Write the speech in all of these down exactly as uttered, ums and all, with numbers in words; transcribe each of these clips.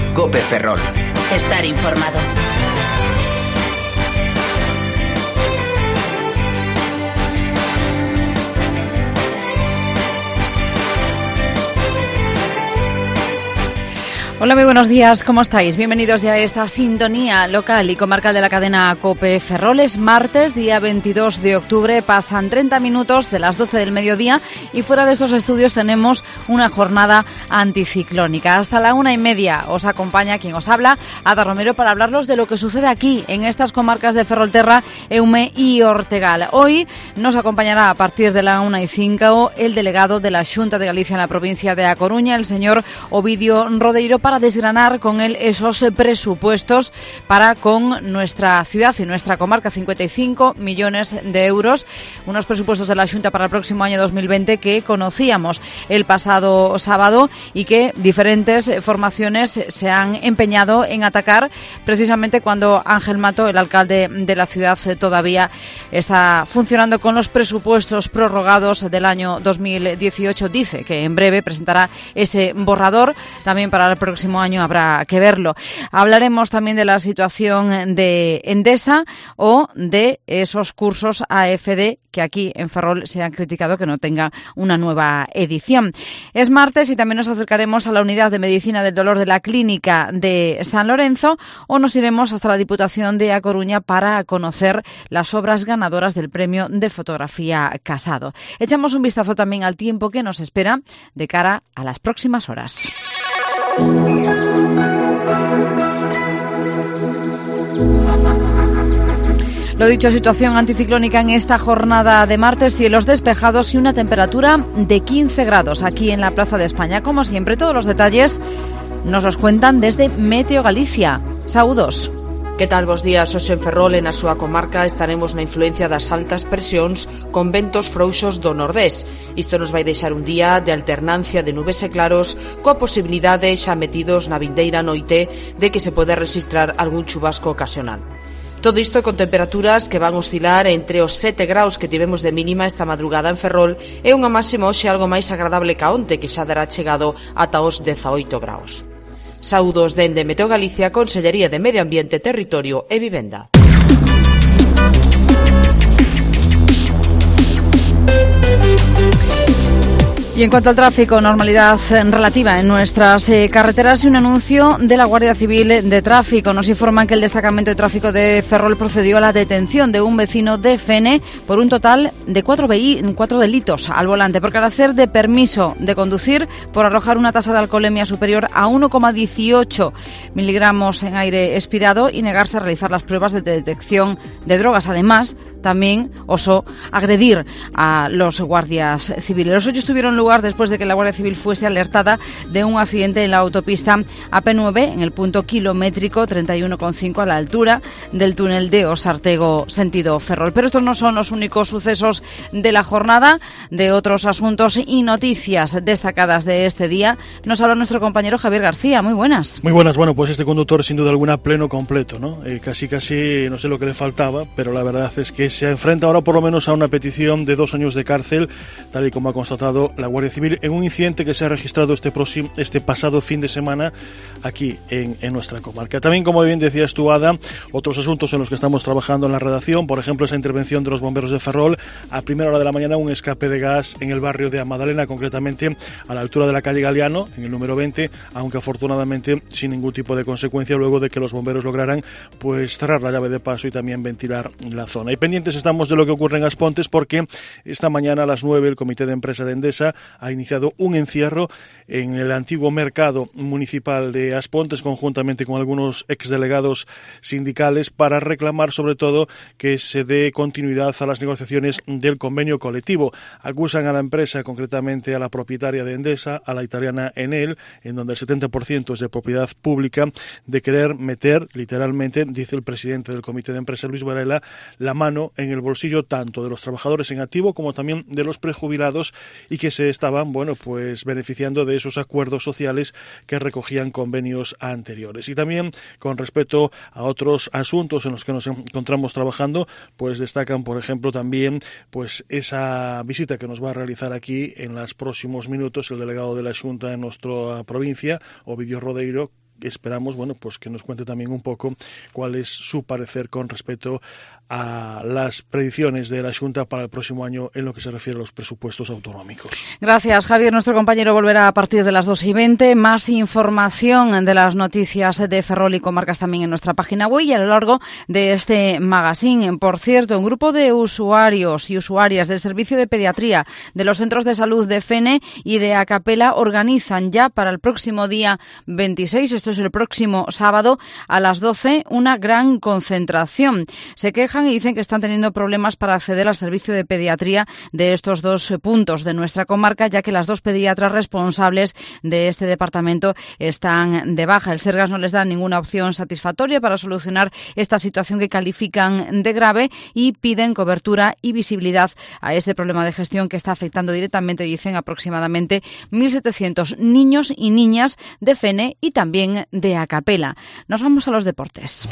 COPE Ferrol. Estar informado. Hola, muy buenos días, ¿cómo estáis? Bienvenidos ya a esta sintonía local y comarcal de la cadena COPE Ferrol. Es martes, día veintidós de octubre, pasan treinta minutos de las doce del mediodía y fuera de estos estudios tenemos una jornada anticiclónica. Hasta la una y media os acompaña quien os habla, Ada Romero, para hablaros de lo que sucede aquí, en estas comarcas de Ferrolterra, Eume y Ortegal. Hoy nos acompañará a partir de la una y cinco el delegado de la Xunta de Galicia en la provincia de A Coruña, el señor Ovidio Rodeiro, para desgranar con él esos presupuestos para con nuestra ciudad y nuestra comarca, cincuenta y cinco millones de euros, unos presupuestos de la Xunta para el próximo año dos mil veinte que conocíamos el pasado sábado y que diferentes formaciones se han empeñado en atacar precisamente cuando Ángel Mato, el alcalde de la ciudad, todavía está funcionando con los presupuestos prorrogados del año dos mil dieciocho. Dice que en breve presentará ese borrador, también para el próximo año habrá que verlo. Hablaremos también de la situación de Endesa o de esos cursos A F D que aquí en Ferrol se han criticado que no tenga una nueva edición. Es martes y también nos acercaremos a la unidad de medicina del dolor de la clínica de San Lorenzo o nos iremos hasta la Diputación de A Coruña para conocer las obras ganadoras del premio de fotografía Casado. Echamos un vistazo también al tiempo que nos espera de cara a las próximas horas. Lo dicho, situación anticiclónica en esta jornada de martes, cielos despejados y una temperatura de quince grados aquí en la Plaza de España. Como siempre, todos los detalles nos los cuentan desde Meteo Galicia. Saúdos. Que tal, bos días? Hoxe en Ferrol, e na súa comarca, estaremos na influencia das altas presións con ventos frouxos do nordés. Isto nos vai deixar un día de alternancia de nubes e claros, coa posibilidade xa metidos na vindeira noite de que se pode registrar algún chubasco ocasional. Todo isto con temperaturas que van oscilar entre os sete graus que tivemos de mínima esta madrugada en Ferrol e unha máxima hoxe algo máis agradable ca onte, que xa dará chegado ata os dezaoito graus. Saúdos dende Meteo Galicia, Consellería de Medio Ambiente, Territorio e Vivenda. Y en cuanto al tráfico, normalidad relativa en nuestras eh, carreteras y un anuncio de la Guardia Civil de Tráfico. Nos informan que el Destacamento de Tráfico de Ferrol procedió a la detención de un vecino de Fene por un total de cuatro, cuatro delitos al volante, por carecer de permiso de conducir, por arrojar una tasa de alcoholemia superior a uno coma dieciocho miligramos en aire expirado y negarse a realizar las pruebas de detección de drogas. Además, también osó agredir a los guardias civiles. Los hechos tuvieron lugar después de que la Guardia Civil fuese alertada de un accidente en la autopista A P nueve, en el punto kilométrico treinta y uno coma cinco, a la altura del túnel de Osartego, sentido Ferrol. Pero estos no son los únicos sucesos de la jornada. De otros asuntos y noticias destacadas de este día nos habla nuestro compañero Javier García. Muy buenas. Muy buenas. Bueno, pues este conductor sin duda alguna pleno completo, ¿no? Eh, casi casi no sé lo que le faltaba, pero la verdad es que se enfrenta ahora por lo menos a una petición de dos años de cárcel, tal y como ha constatado la Guardia Civil, en un incidente que se ha registrado este próximo, este pasado fin de semana aquí en, en nuestra comarca. También, como bien decías tú, Ada, otros asuntos en los que estamos trabajando en la redacción, por ejemplo, esa intervención de los bomberos de Ferrol a primera hora de la mañana, un escape de gas en el barrio de Amadalena, concretamente a la altura de la calle Galeano, en el número veinte, aunque afortunadamente sin ningún tipo de consecuencia, luego de que los bomberos lograran pues cerrar la llave de paso y también ventilar la zona. Y pendientes estamos de lo que ocurre en Aspontes, porque esta mañana a las nueve el Comité de Empresa de Endesa ha iniciado un encierro en el antiguo mercado municipal de Aspontes, conjuntamente con algunos exdelegados sindicales, para reclamar sobre todo que se dé continuidad a las negociaciones del convenio colectivo. Acusan a la empresa, concretamente a la propietaria de Endesa, a la italiana Enel, en donde el setenta por ciento es de propiedad pública, de querer meter, literalmente, dice el presidente del Comité de Empresa, Luis Varela, la mano en el bolsillo tanto de los trabajadores en activo como también de los prejubilados, y que se estaban, bueno, pues beneficiando de esos acuerdos sociales que recogían convenios anteriores. Y también con respecto a otros asuntos en los que nos encontramos trabajando, pues destacan, por ejemplo, también pues esa visita que nos va a realizar aquí en los próximos minutos el delegado de la Xunta en nuestra provincia, Ovidio Rodeiro, esperamos, bueno, pues que nos cuente también un poco cuál es su parecer con respecto a las predicciones de la Xunta para el próximo año en lo que se refiere a los presupuestos autonómicos. Gracias, Javier. Nuestro compañero volverá a partir de las dos y veinte. Más información de las noticias de Ferrol y comarcas también en nuestra página web y a lo largo de este magazine. Por cierto, un grupo de usuarios y usuarias del Servicio de Pediatría de los Centros de Salud de Fene y de Acapela organizan ya para el próximo día veintiséis, esto es el próximo sábado, a las doce, una gran concentración. Se quejan y dicen que están teniendo problemas para acceder al servicio de pediatría de estos dos puntos de nuestra comarca, ya que las dos pediatras responsables de este departamento están de baja. El Sergas no les da ninguna opción satisfactoria para solucionar esta situación que califican de grave y piden cobertura y visibilidad a este problema de gestión que está afectando directamente, dicen, aproximadamente mil setecientos niños y niñas de Fene y también de Acapela. Nos vamos a los deportes.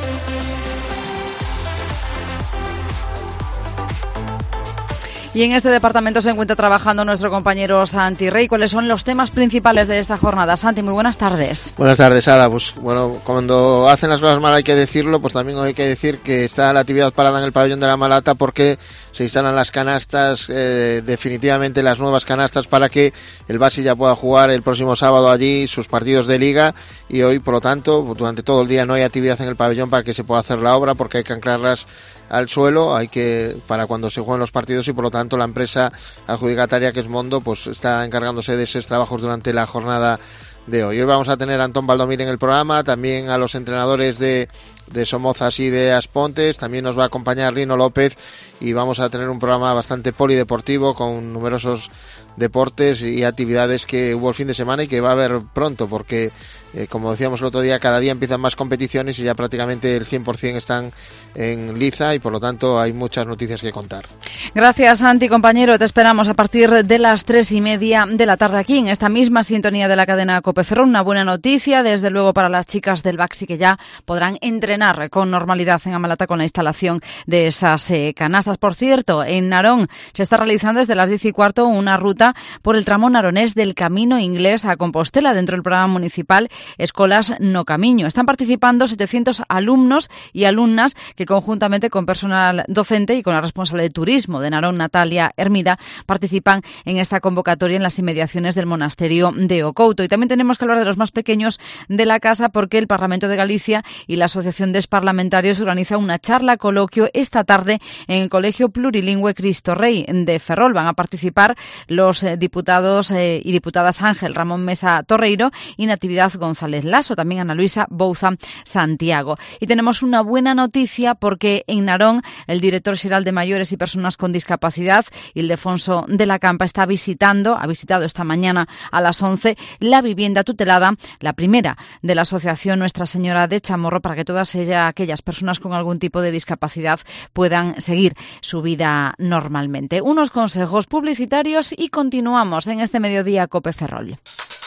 Y en este departamento se encuentra trabajando nuestro compañero Santi Rey. ¿Cuáles son los temas principales de esta jornada? Santi, muy buenas tardes. Buenas tardes, Ada. Pues bueno, cuando hacen las cosas mal hay que decirlo, pues también hay que decir que está la actividad parada en el pabellón de la Malata porque se instalan las canastas, eh, definitivamente las nuevas canastas para que el Basi ya pueda jugar el próximo sábado allí sus partidos de liga y hoy, por lo tanto, durante todo el día no hay actividad en el pabellón para que se pueda hacer la obra porque hay que anclarlas al suelo, hay que para cuando se jueguen los partidos y por lo tanto la empresa adjudicataria que es Mondo pues está encargándose de esos trabajos durante la jornada de hoy. Hoy vamos a tener a Antón Valdomir en el programa, también a los entrenadores de, de Somozas y de Aspontes, también nos va a acompañar Lino López y vamos a tener un programa bastante polideportivo con numerosos deportes y actividades que hubo el fin de semana y que va a haber pronto porque eh, como decíamos el otro día, cada día empiezan más competiciones y ya prácticamente el cien por ciento están en liza y por lo tanto hay muchas noticias que contar. Gracias, Santi, compañero. Te esperamos a partir de las tres y media de la tarde aquí en esta misma sintonía de la cadena COPE Ferrol. Una buena noticia, desde luego, para las chicas del Baxi que ya podrán entrenar con normalidad en Amalata con la instalación de esas eh, canastas. Por cierto, en Narón se está realizando desde las diez y cuarto una ruta por el tramo naronés del Camino Inglés a Compostela dentro del programa municipal Escolas no Camiño. Están participando setecientos alumnos y alumnas que conjuntamente con personal docente y con la responsable de turismo de Narón, Natalia Hermida, participan en esta convocatoria en las inmediaciones del monasterio de Ocouto. Y también tenemos que hablar de los más pequeños de la casa porque el Parlamento de Galicia y la Asociación de Parlamentarios organizan una charla coloquio esta tarde en el Colegio Plurilingüe Cristo Rey de Ferrol. Van a participar los eh, diputados eh, y diputadas Ángel Ramón Mesa Torreiro y Natividad González Lasso, también Ana Luisa Bouza Santiago. Y tenemos una buena noticia porque en Narón el director xeral de Mayores y Personas con Discapacidad, Ildefonso de la Campa, está visitando, ha visitado esta mañana a las once la vivienda tutelada, la primera de la Asociación Nuestra Señora de Chamorro, para que todas ellas, aquellas personas con algún tipo de discapacidad puedan seguir su vida normalmente. Unos consejos publicitarios y continuamos en este mediodía COPE Ferrol.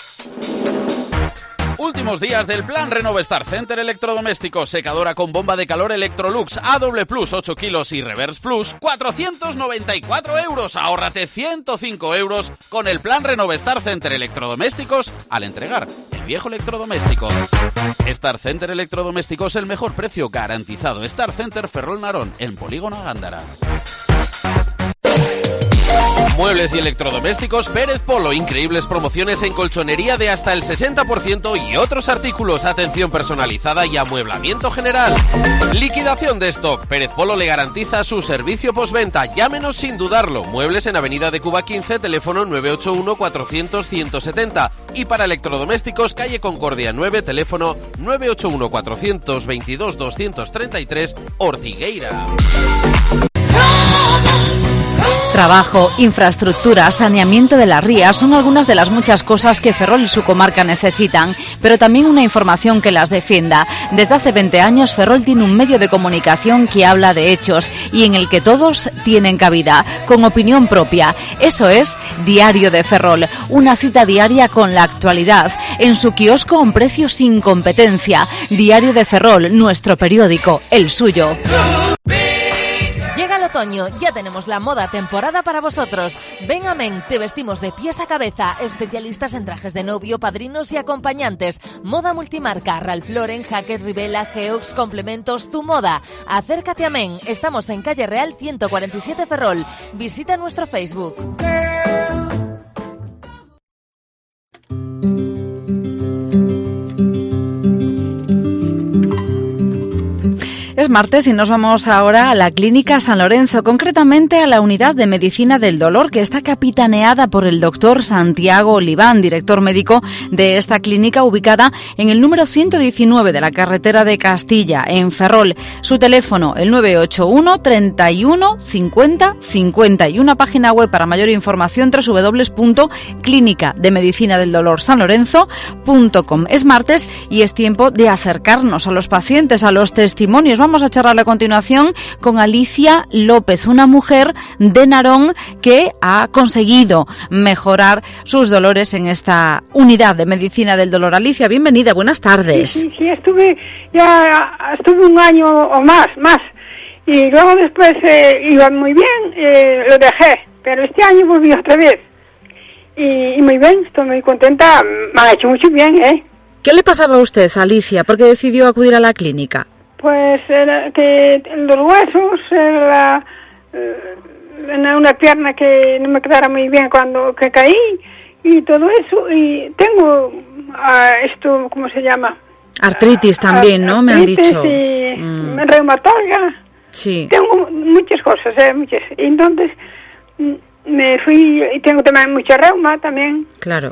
Últimos días del plan Renovestar Center Electrodomésticos, secadora con bomba de calor Electrolux A W Plus ocho kilos y Reverse Plus, cuatrocientos noventa y cuatro euros. Ahórrate ciento cinco euros con el plan Renovestar Center Electrodomésticos al entregar el viejo electrodoméstico. Star Center Electrodomésticos, el mejor precio garantizado. Star Center Ferrol Narón, en Polígono Gándara. Muebles y electrodomésticos Pérez Polo, increíbles promociones en colchonería de hasta el sesenta por ciento y otros artículos, atención personalizada y amueblamiento general. Liquidación de stock, Pérez Polo le garantiza su servicio postventa, llámenos sin dudarlo. Muebles en Avenida de Cuba quince, teléfono nueve ocho uno cuatrocientos ciento setenta y para electrodomésticos calle Concordia nueve, teléfono nueve ocho uno cuatrocientos veintidós doscientos treinta y tres, Ortigueira. Trabajo, infraestructura, saneamiento de las rías son algunas de las muchas cosas que Ferrol y su comarca necesitan, pero también una información que las defienda. Desde hace veinte años Ferrol tiene un medio de comunicación que habla de hechos y en el que todos tienen cabida, con opinión propia. Eso es Diario de Ferrol, una cita diaria con la actualidad, en su kiosco a un precio sin competencia. Diario de Ferrol, nuestro periódico, el suyo. otoño ya tenemos la moda temporada para vosotros. Ven a Men, te vestimos de pies a cabeza, especialistas en trajes de novio, padrinos y acompañantes. Moda multimarca, Ralph Lauren, Hackett, Rivella, Geox, complementos, tu moda. Acércate a Men, estamos en calle Real ciento cuarenta y siete Ferrol. Visita nuestro Facebook. Es martes y nos vamos ahora a la Clínica San Lorenzo, concretamente a la Unidad de Medicina del Dolor, que está capitaneada por el doctor Santiago Oliván, director médico de esta clínica, ubicada en el número ciento diecinueve de la carretera de Castilla, en Ferrol. Su teléfono, el nueve ocho uno, treinta y uno, cincuenta, cincuenta, y una página web para mayor información, doble u doble u doble u punto clínica de medicina del dolor san lorenzo punto com. Es martes y es tiempo de acercarnos a los pacientes, a los testimonios. Vamos a charlar a continuación con Alicia López, una mujer de Narón que ha conseguido mejorar sus dolores en esta unidad de medicina del dolor. Alicia, bienvenida, buenas tardes. Sí, sí, sí, estuve, ya estuve un año o más, más, y luego después eh, iba muy bien, eh, lo dejé, pero este año volví otra vez, y, y muy bien, estoy muy contenta, me ha hecho mucho bien, ¿eh? ¿Qué le pasaba a usted, Alicia? ¿Por qué decidió acudir a la clínica? Pues era que los huesos, era, era una pierna que no me quedara muy bien cuando que caí y todo eso, y tengo uh, esto, ¿cómo se llama? Artritis también, ¿no? Me han dicho. Y mm. reumatoide. Sí. Tengo muchas cosas, eh, muchas. Y entonces me fui, y tengo también mucha reuma también. Claro.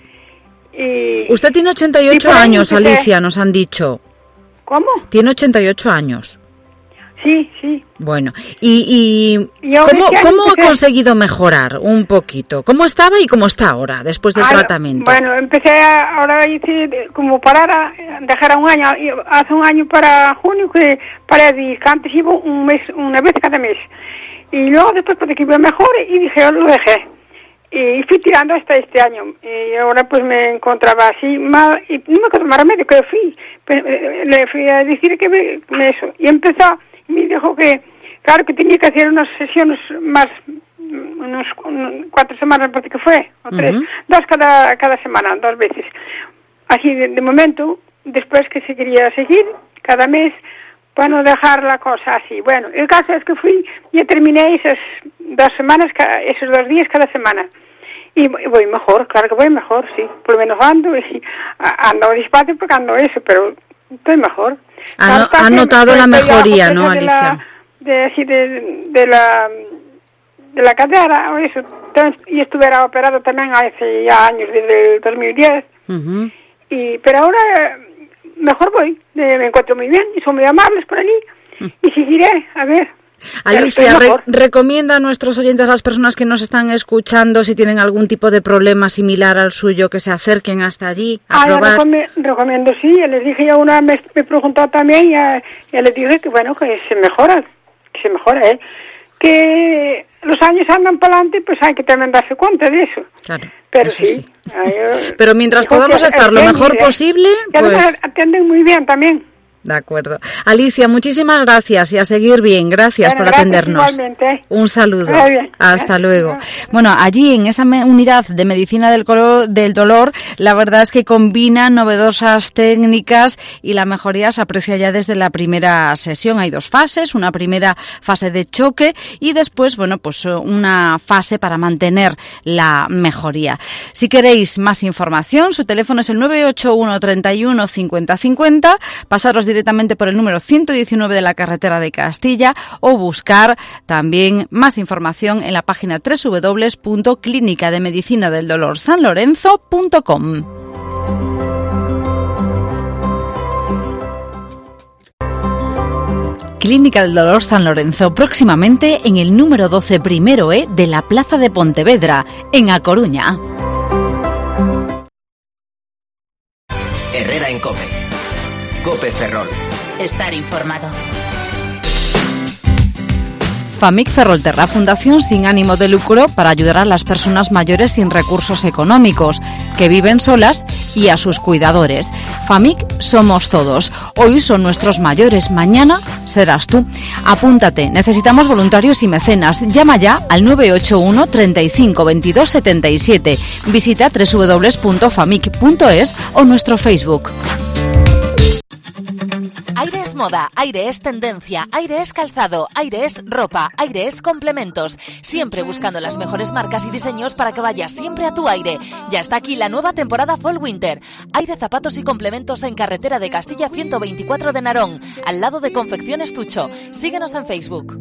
Y, usted tiene ochenta y ocho años, Alicia, nos han dicho. ¿Cómo? Tiene ochenta y ocho años. Sí, sí. Bueno, ¿y, y ¿Y cómo, cómo empecé... ha conseguido mejorar un poquito? ¿Cómo estaba y cómo está ahora, después del ah, tratamiento? Bueno, empecé a, ahora hice como parar a dejar a un año, hace un año para junio que paré de que antes iba un mes, una vez cada mes. Y luego después porque iba mejor y dije, lo dejé. Y fui tirando hasta este año, y ahora pues me encontraba así mal, y no me quedó más remedio que fui, le fui a decir que me, me eso, y empezó, y me dijo que, claro que tenía que hacer unas sesiones más, unos cuatro semanas, porque que fue, o tres, uh-huh. dos cada, cada semana, dos veces, así de, de momento, después que se quería seguir, cada mes, para no dejar la cosa así. Bueno, el caso es que fui, ya terminé esas dos semanas, esos dos días cada semana. Y voy mejor, claro que voy mejor, sí. Por lo menos ando, y ando despacio porque ando eso, pero estoy mejor. Ha, no, ha notado la mejoría, ¿no, Alicia? De, la, de, así de, de la de la cadera, o eso. Entonces, y estuviera operado también hace ya años, desde el dos mil diez. Uh-huh. Y, pero ahora mejor voy, me encuentro muy bien y son muy amables por allí y seguiré, a ver. Alicia, re- recomienda a nuestros oyentes, a las personas que nos están escuchando, si tienen algún tipo de problema similar al suyo, que se acerquen hasta allí a ah, probar. Recomiendo, recomiendo, sí, ya les dije, ya una vez me preguntó también, ya, ya les dije que bueno, que se mejora, que se mejora, ¿eh? Que los años andan para adelante, pues hay que también darse cuenta de eso. Claro. Pero eso sí. sí. Ay, Pero mientras podamos que, estar lo mejor bien, posible, que pues... atienden muy bien también. De acuerdo. Alicia, muchísimas gracias y a seguir bien. Gracias bueno, por gracias atendernos. Igualmente. Un saludo. Bien. Hasta luego. Bueno, allí en esa unidad de medicina del, color, del dolor, la verdad es que combina novedosas técnicas y la mejoría se aprecia ya desde la primera sesión. Hay dos fases, una primera fase de choque y después, bueno, pues una fase para mantener la mejoría. Si queréis más información, su teléfono es el nueve ocho uno, treinta y uno, cincuenta, cincuenta. Pasaros directamente por el número ciento diecinueve de la carretera de Castilla o buscar también más información en la página doble u doble u doble u punto clínica de medicina del dolor san lorenzo punto com. Clínica del Dolor San Lorenzo, próximamente en el número doce primero E de la Plaza de Pontevedra, en A Coruña. Herrera en COPE. COPE Ferrol. Estar informado. FAMIC Ferrolterra, fundación sin ánimo de lucro para ayudar a las personas mayores sin recursos económicos, que viven solas y a sus cuidadores. FAMIC somos todos. Hoy son nuestros mayores, mañana serás tú. Apúntate, necesitamos voluntarios y mecenas. Llama ya al nueve ocho uno, treinta y cinco, veintidós, setenta y siete. Visita doble u doble u doble u punto famic punto es o nuestro Facebook. Aire es moda, aire es tendencia, aire es calzado, aire es ropa, aire es complementos. Siempre buscando las mejores marcas y diseños para que vayas siempre a tu aire. Ya está aquí la nueva temporada Fall Winter. Aire, zapatos y complementos en carretera de Castilla ciento veinticuatro de Narón, al lado de Confecciones Tucho. Síguenos en Facebook.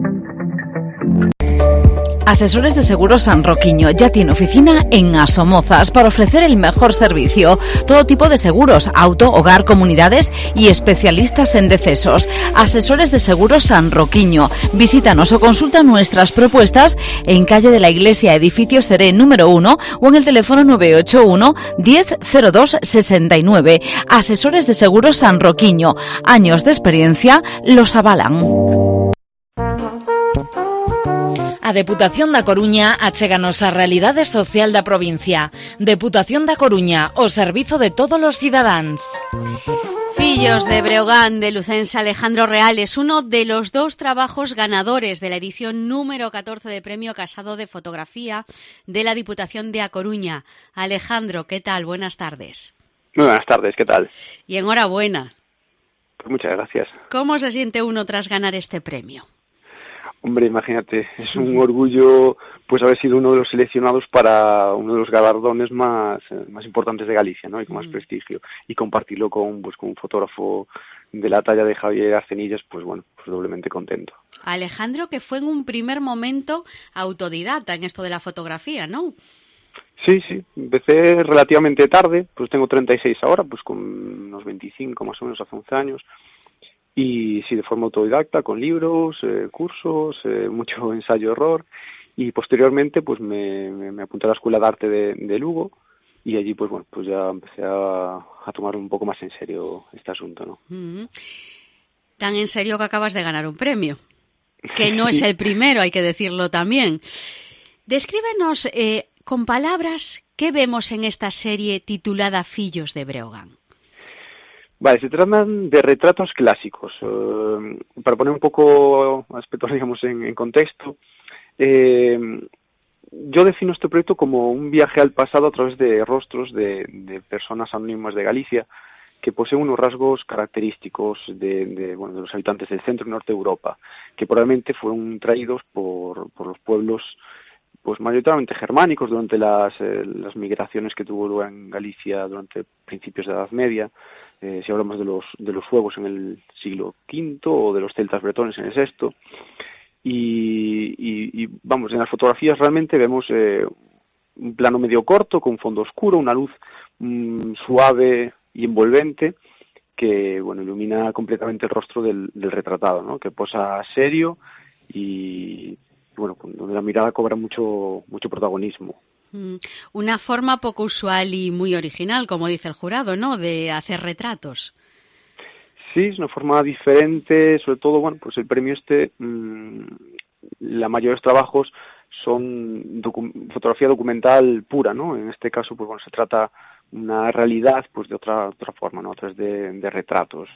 Asesores de Seguros San Roquiño ya tiene oficina en Asomozas para ofrecer el mejor servicio. Todo tipo de seguros, auto, hogar, comunidades y especialistas en decesos. Asesores de Seguros San Roquiño. Visítanos o consulta nuestras propuestas en calle de la Iglesia, edificio Seré número uno o en el teléfono nueve ocho uno, diez, cero dos, sesenta y nueve. Asesores de Seguros San Roquiño. Años de experiencia los avalan. A Deputación da Coruña achéganos a realidade social da provincia. Deputación da Coruña, o servizo de todos los cidadáns. Fillos de Breogán, de lucense Alejandro Reales, uno de los dos trabajos ganadores de la edición número catorce de Premio Casado de Fotografía de la Diputación de A Coruña. Alejandro, ¿qué tal? Buenas tardes. Muy buenas tardes, ¿qué tal? Y enhorabuena. Pues muchas gracias. ¿Cómo se siente uno tras ganar este premio? Hombre, imagínate, es un orgullo pues haber sido uno de los seleccionados para uno de los galardones más, más importantes de Galicia, ¿no? Y con más mm. prestigio. Y compartirlo con, pues, con un fotógrafo de la talla de Javier Arcenillas, pues bueno, pues doblemente contento. Alejandro, que fue en un primer momento autodidacta en esto de la fotografía, ¿no? Sí, sí, empecé relativamente tarde, pues tengo treinta y seis ahora, pues con unos veinticinco más o menos hace once años. Y sí, de forma autodidacta, con libros, eh, cursos, eh, mucho ensayo-error. Y posteriormente pues me, me, me apunté a la Escuela de Arte de, de Lugo y allí pues bueno, pues ya empecé a, a tomar un poco más en serio este asunto, ¿no? Mm-hmm. Tan en serio que acabas de ganar un premio, que no es el primero, hay que decirlo también. Descríbenos eh, con palabras qué vemos en esta serie titulada Fillos de Breogán. Vale, se tratan de retratos clásicos. Uh, para poner un poco aspectos, digamos, en, en contexto, eh, yo defino este proyecto como un viaje al pasado a través de rostros de, de personas anónimas de Galicia que poseen unos rasgos característicos de, de, bueno, de los habitantes del centro y norte de Europa, que probablemente fueron traídos por, por los pueblos pues mayoritariamente germánicos durante las, eh, las migraciones que tuvo lugar en Galicia durante principios de la Edad Media. Eh, si hablamos de los de los suevos en el siglo quinto o de los celtas bretones en el sexto. Y, y, y vamos, en las fotografías realmente vemos eh, un plano medio corto con fondo oscuro, una luz mm, suave y envolvente que bueno ilumina completamente el rostro del, del retratado, ¿no? Que posa serio y bueno, donde la mirada cobra mucho mucho protagonismo. Una forma poco usual y muy original, como dice el jurado, ¿no?, de hacer retratos. Sí, es una forma diferente, sobre todo, bueno, pues el premio este, mmm, la mayoría de los trabajos son docu- fotografía documental pura, ¿no? En este caso, pues bueno, se trata una realidad, pues de otra otra forma, ¿no?, a través de, de retratos.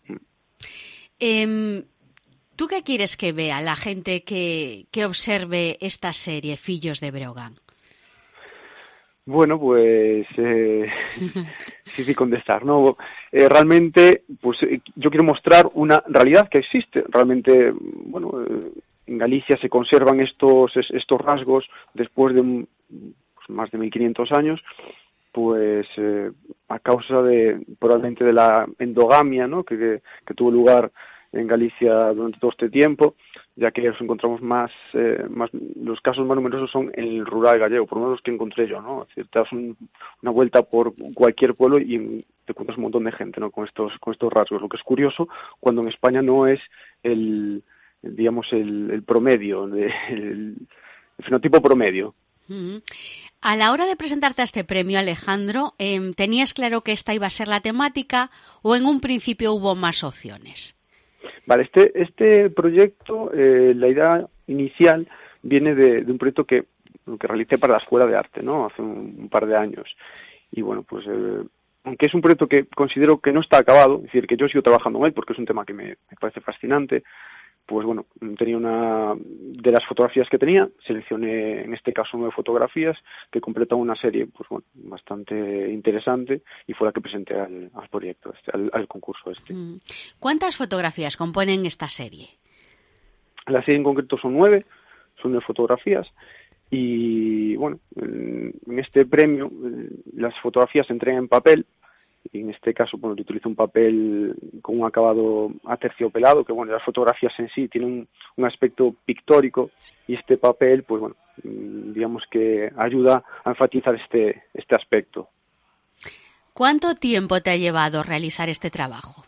Eh, ¿Tú qué quieres que vea la gente que, que observe esta serie, Fillos de Breogán? Bueno, pues eh, sí, sí, contestar, ¿no? Eh, realmente, pues eh, yo quiero mostrar una realidad que existe. Realmente, bueno, eh, en Galicia se conservan estos estos rasgos después de pues, más de mil quinientos años, pues eh, a causa de probablemente de la endogamia, ¿no?, que, que, que tuvo lugar en Galicia durante todo este tiempo, ya que nos encontramos más, eh, más los casos más numerosos son en el rural gallego, por lo menos los que encontré yo, ¿no? Es decir, te das un, una vuelta por cualquier pueblo y te encuentras un montón de gente, ¿no?, con estos con estos rasgos, lo que es curioso cuando en España no es el, el digamos el, el promedio, el, el fenotipo promedio. Mm-hmm. A la hora de presentarte a este premio, Alejandro, eh, ¿tenías claro que esta iba a ser la temática o en un principio hubo más opciones? Vale, este, este proyecto, eh, la idea inicial viene de, de un proyecto que, que realicé para la Escuela de Arte, ¿no? Hace un, un par de años. Y bueno, pues eh, aunque es un proyecto que considero que no está acabado, es decir, que yo sigo trabajando en él porque es un tema que me, me parece fascinante, pues bueno, tenía una de las fotografías que tenía, seleccioné en este caso nueve fotografías que completan una serie, pues bueno, bastante interesante, y fue la que presenté al, al proyecto, este, al, al concurso este. ¿Cuántas fotografías componen esta serie? La serie en concreto son nueve, son nueve fotografías, y bueno, en, en este premio las fotografías se entregan en papel. Y en este caso, bueno, yo utilizo un papel con un acabado aterciopelado, que bueno, las fotografías en sí tienen un, un aspecto pictórico, y este papel, pues bueno, digamos que ayuda a enfatizar este, este aspecto. ¿Cuánto tiempo te ha llevado realizar este trabajo?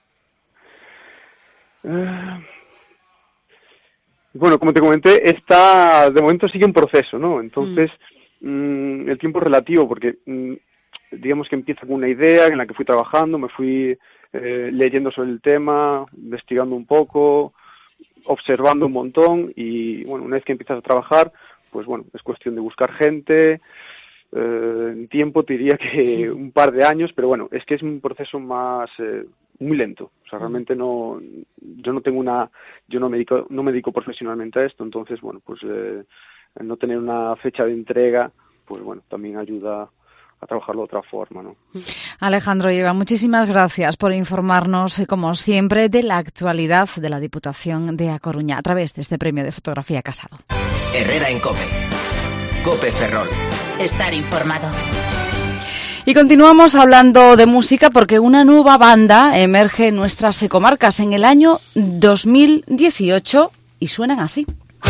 Uh, bueno, como te comenté, está, de momento sigue un proceso, ¿no? Entonces, mm. mmm, el tiempo es relativo, porque mmm, digamos que empieza con una idea en la que fui trabajando, me fui eh, leyendo sobre el tema, investigando un poco, observando un montón, y bueno, una vez que empiezas a trabajar, pues bueno, es cuestión de buscar gente. Eh, en tiempo te diría que un par de años, pero bueno, es que es un proceso más eh, muy lento. O sea, realmente no, yo no tengo una, yo no me dedico, no me dedico profesionalmente a esto, entonces bueno, pues eh, no tener una fecha de entrega, pues bueno, también ayuda a trabajarlo de otra forma, ¿no? Alejandro Lleva, muchísimas gracias por informarnos, como siempre, de la actualidad de la Diputación de A Coruña a través de este premio de fotografía Casado. Herrera en COPE. COPE Ferrol. Estar informado. Y continuamos hablando de música porque una nueva banda emerge en nuestras comarcas en el año dos mil dieciocho y suenan así.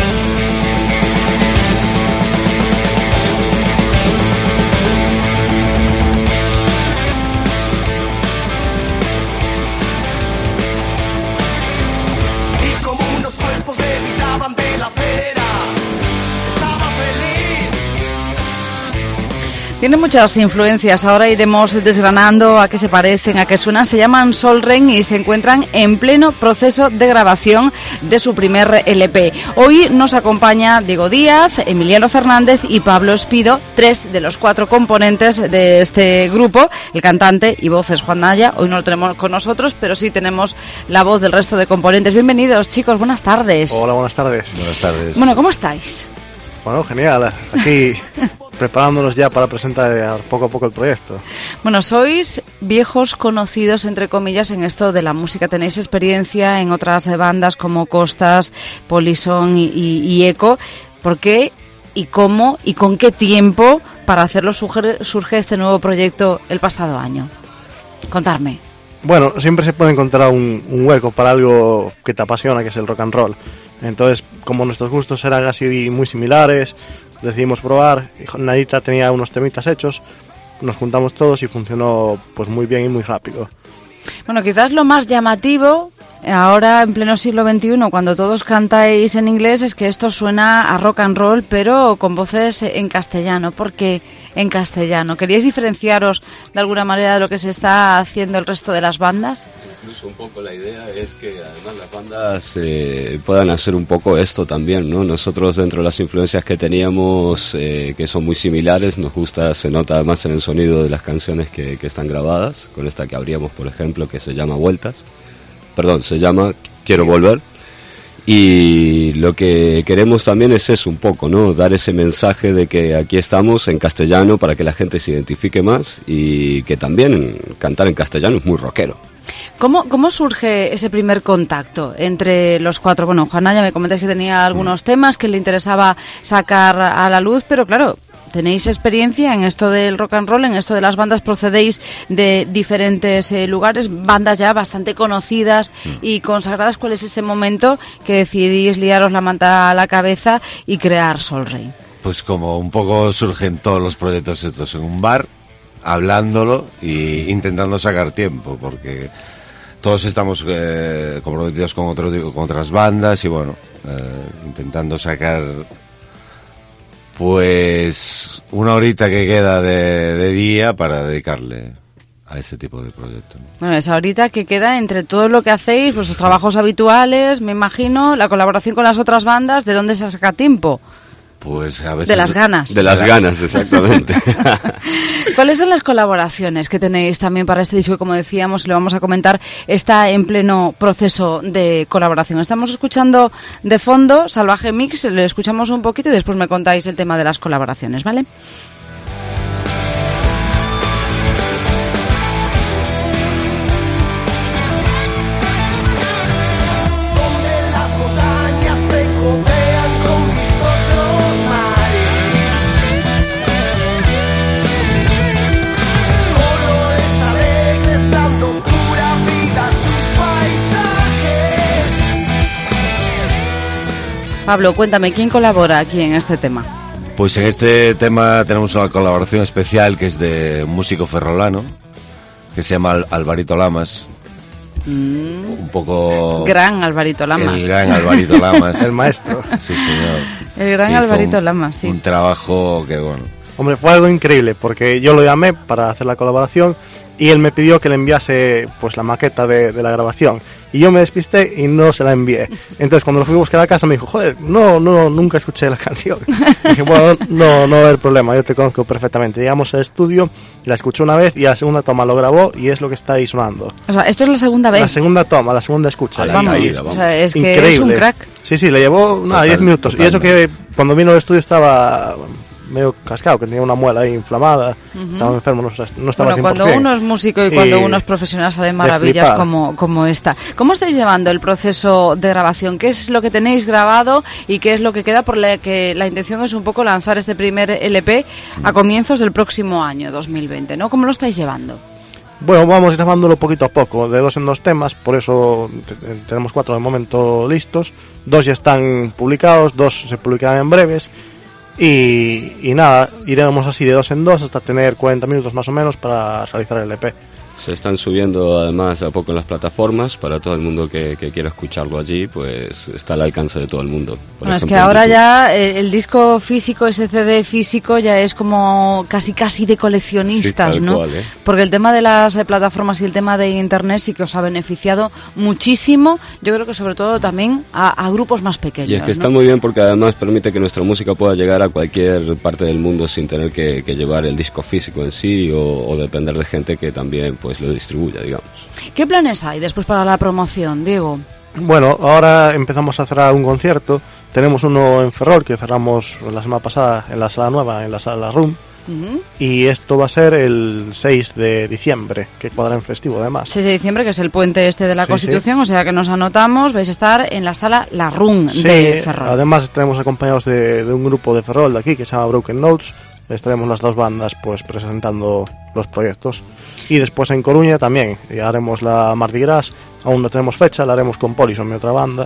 Tiene muchas influencias, ahora iremos desgranando a qué se parecen, a qué suenan. Se llaman Solren y se encuentran en pleno proceso de grabación de su primer L P. Hoy nos acompaña Diego Díaz, Emiliano Fernández y Pablo Espido, tres de los cuatro componentes de este grupo. El cantante y voz es Juan Naya, hoy no lo tenemos con nosotros, pero sí tenemos la voz del resto de componentes. Bienvenidos, chicos, buenas tardes. Hola, buenas tardes. Buenas tardes. Bueno, ¿cómo estáis? Bueno, genial, aquí preparándonos ya para presentar poco a poco el proyecto. Bueno, sois viejos conocidos, entre comillas, en esto de la música. Tenéis experiencia en otras bandas como Costas, Polison y, y, y Eco. ¿Por qué y cómo y con qué tiempo para hacerlo surge, surge este nuevo proyecto el pasado año? Contarme. Bueno, siempre se puede encontrar un, un hueco para algo que te apasiona, que es el rock and roll. Entonces, como nuestros gustos eran así muy similares, decidimos probar. Nadita tenía unos temitas hechos, nos juntamos todos y funcionó pues muy bien y muy rápido. Bueno, quizás lo más llamativo ahora en pleno siglo veintiuno, cuando todos cantáis en inglés, es que esto suena a rock and roll, pero con voces en castellano. ¿Por qué en castellano? ¿Queríais diferenciaros de alguna manera de lo que se está haciendo el resto de las bandas? Incluso un poco la idea es que además las bandas eh, puedan hacer un poco esto también, ¿no? Nosotros, dentro de las influencias que teníamos, eh, que son muy similares, nos gusta, se nota además en el sonido de las canciones que, que están grabadas, con esta que abríamos, por ejemplo, que se llama Vueltas, perdón, se llama Quiero Volver. Y lo que queremos también es eso un poco, ¿no? Dar ese mensaje de que aquí estamos en castellano para que la gente se identifique más, y que también cantar en castellano es muy rockero. ¿Cómo, ¿Cómo surge ese primer contacto entre los cuatro? Bueno, Juana, ya me comentáis que tenía algunos temas que le interesaba sacar a la luz, pero claro, tenéis experiencia en esto del rock and roll, en esto de las bandas, procedéis de diferentes eh, lugares, bandas ya bastante conocidas y consagradas. ¿Cuál es ese momento que decidís liaros la manta a la cabeza y crear Solren? Pues como un poco surgen todos los proyectos estos, en un bar, hablándolo e intentando sacar tiempo, porque todos estamos eh, comprometidos con, otro, con otras bandas y bueno, eh, intentando sacar pues una horita que queda de, de día para dedicarle a este tipo de proyectos, ¿no? Bueno, es ahorita que queda entre todo lo que hacéis, vuestros trabajos habituales, me imagino, la colaboración con las otras bandas, ¿de dónde se saca tiempo? Pues a veces... De las ganas. De las ganas, exactamente. ¿Cuáles son las colaboraciones que tenéis también para este disco? Que, como decíamos, le vamos a comentar, está en pleno proceso de colaboración. Estamos escuchando de fondo Salvaje Mix, le escuchamos un poquito y después me contáis el tema de las colaboraciones, ¿vale? Pablo, cuéntame, ¿quién colabora aquí en este tema? Pues en este tema tenemos una colaboración especial que es de un músico ferrolano que se llama Al- Alvarito Lamas. Mm. Un poco... Gran Alvarito Lamas. El gran Alvarito Lamas. El maestro. Sí, señor. El gran Que hizo Alvarito un, Lamas, sí. Un trabajo que, bueno... Hombre, fue algo increíble porque yo lo llamé para hacer la colaboración y él me pidió que le enviase pues la maqueta de, de la grabación y yo me despisté y no se la envié. Entonces cuando lo fui a buscar a casa me dijo, joder, no, no, nunca escuché la canción. Y dije, bueno, no, no hay problema, yo te conozco perfectamente. Llegamos al estudio, la escuché una vez y a la segunda toma lo grabó y es lo que está ahí sonando. O sea, esto es la segunda vez. La segunda toma, la segunda escucha. Vamos, Ahí, o sea, es que increíble. es un crack. Sí, sí, le llevó nada, diez minutos. Total. Y eso que cuando vino al estudio estaba medio cascado, que tenía una muela ahí inflamada, uh-huh. Estaba enfermo, no, no estaba bueno, cuando uno es músico y, y cuando uno es profesional salen maravillas como, como esta. ¿Cómo estáis llevando el proceso de grabación? ¿Qué es lo que tenéis grabado y qué es lo que queda? Por la que la intención es un poco lanzar este primer L P a comienzos del próximo año, dos mil veinte, ¿no? ¿Cómo lo estáis llevando? Bueno, vamos grabándolo poquito a poco, de dos en dos temas, por eso t- tenemos cuatro de momento listos, dos ya están publicados, dos se publicarán en breves. Y, y nada, iremos así de dos en dos hasta tener cuarenta minutos más o menos para realizar el E P. Se están subiendo además a poco en las plataformas para todo el mundo que, que quiera escucharlo allí, pues está al alcance de todo el mundo. Por bueno, ejemplo, es que ahora ya el, el disco físico, ese C D físico ya es como casi casi de coleccionistas, sí, tal ¿no? cual, ¿eh? Porque el tema de las eh, plataformas y el tema de internet sí que os ha beneficiado muchísimo, yo creo que sobre todo también a, a grupos más pequeños. Y es que ¿no? está muy bien porque además permite que nuestra música pueda llegar a cualquier parte del mundo sin tener que, que llevar el disco físico en sí o, o depender de gente que también pues lo distribuya, digamos. ¿Qué planes hay después para la promoción, Diego? Bueno, ahora empezamos a cerrar un concierto. Tenemos uno en Ferrol que cerramos la semana pasada en la sala nueva, en la sala Room. Uh-huh. Y esto va a ser el seis de diciembre, que cuadra en festivo además. seis de diciembre, que es el puente este de la sí, Constitución, sí. O sea que nos anotamos, vais a estar en la sala La Room sí, de Ferrol. Además estaremos acompañados de, de un grupo de Ferrol de aquí que se llama Broken Notes. Estaremos las dos bandas pues presentando los proyectos. Y después en Coruña también y haremos la Mardi Gras, aún no tenemos fecha, la haremos con Polison, mi otra banda.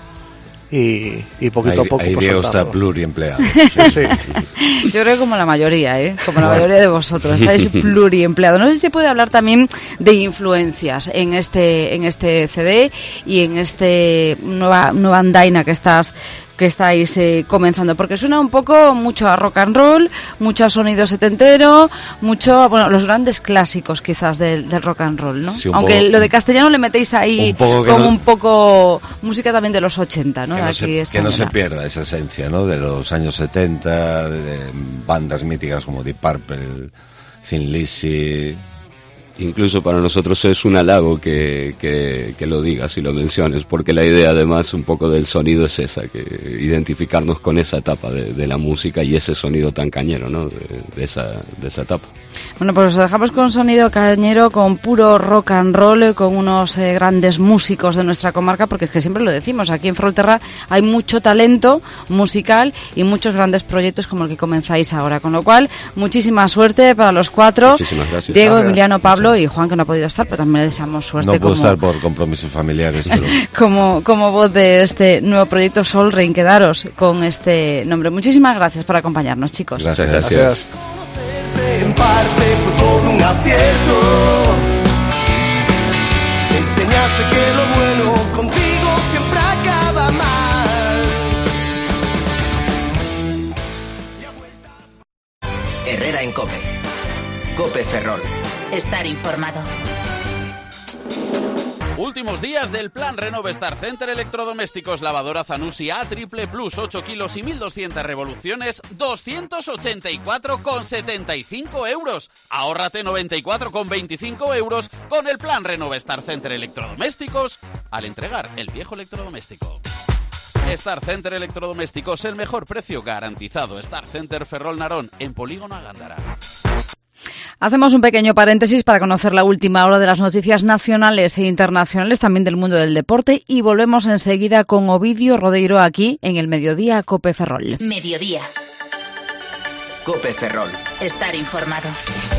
Y, y poquito ahí, a poco ahí pues, Diego soltarlo. está pluriempleado. Sí, sí. Yo creo que como la mayoría, ¿eh? Como la mayoría de vosotros, estáis pluriempleados. No sé si se puede hablar también de influencias en este en este C D y en este nueva nueva andaina que estás que estáis eh, comenzando, porque suena un poco mucho a rock and roll, mucho a sonido setentero, mucho, bueno, los grandes clásicos quizás del, del rock and roll, ¿no? Sí, aunque poco, lo de castellano le metéis ahí un como no, un poco música también de los ochenta, ¿no? Que De no, aquí se, que no se pierda esa esencia, ¿no? De los años setenta, de, de bandas míticas como Deep Purple, Thin Lizzy. Incluso para nosotros es un halago que, que, que lo digas y lo menciones, porque la idea además un poco del sonido es esa, que identificarnos con esa etapa de, de la música y ese sonido tan cañero, ¿no? De, de, esa, de esa etapa. Bueno, pues os dejamos con sonido cañero, con puro rock and roll, con unos eh, grandes músicos de nuestra comarca, porque es que siempre lo decimos, aquí en Ferrolterra hay mucho talento musical y muchos grandes proyectos como el que comenzáis ahora, con lo cual, muchísima suerte para los cuatro. Muchísimas gracias. Diego, gracias. Emiliano, Pablo y Juan, que no ha podido estar, pero también le deseamos suerte. No puedo como, estar por compromisos familiares, pero... como, como voz de este nuevo proyecto Sol Rain, quedaros con este nombre. Muchísimas gracias por acompañarnos, chicos. Gracias, gracias. gracias. En parte fue todo un acierto. Me enseñaste que lo bueno contigo siempre acaba mal. Herrera en COPE. COPE Ferrol. estar informado. Últimos días del plan Renove Star Center Electrodomésticos. Lavadora Zanussi A Triple Plus, ocho kilos y mil doscientas revoluciones, doscientos ochenta y cuatro con setenta y cinco euros. Ahórrate noventa y cuatro con veinticinco euros con el plan Renove Star Center Electrodomésticos al entregar el viejo electrodoméstico. Star Center Electrodomésticos, el mejor precio garantizado. Star Center Ferrol Narón, en Polígono a Gándara. Hacemos un pequeño paréntesis para conocer la última hora de las noticias nacionales e internacionales, también del mundo del deporte, y volvemos enseguida con Ovidio Rodeiro aquí en el Mediodía Cope Ferrol. Mediodía. Cope Ferrol. Estar informado.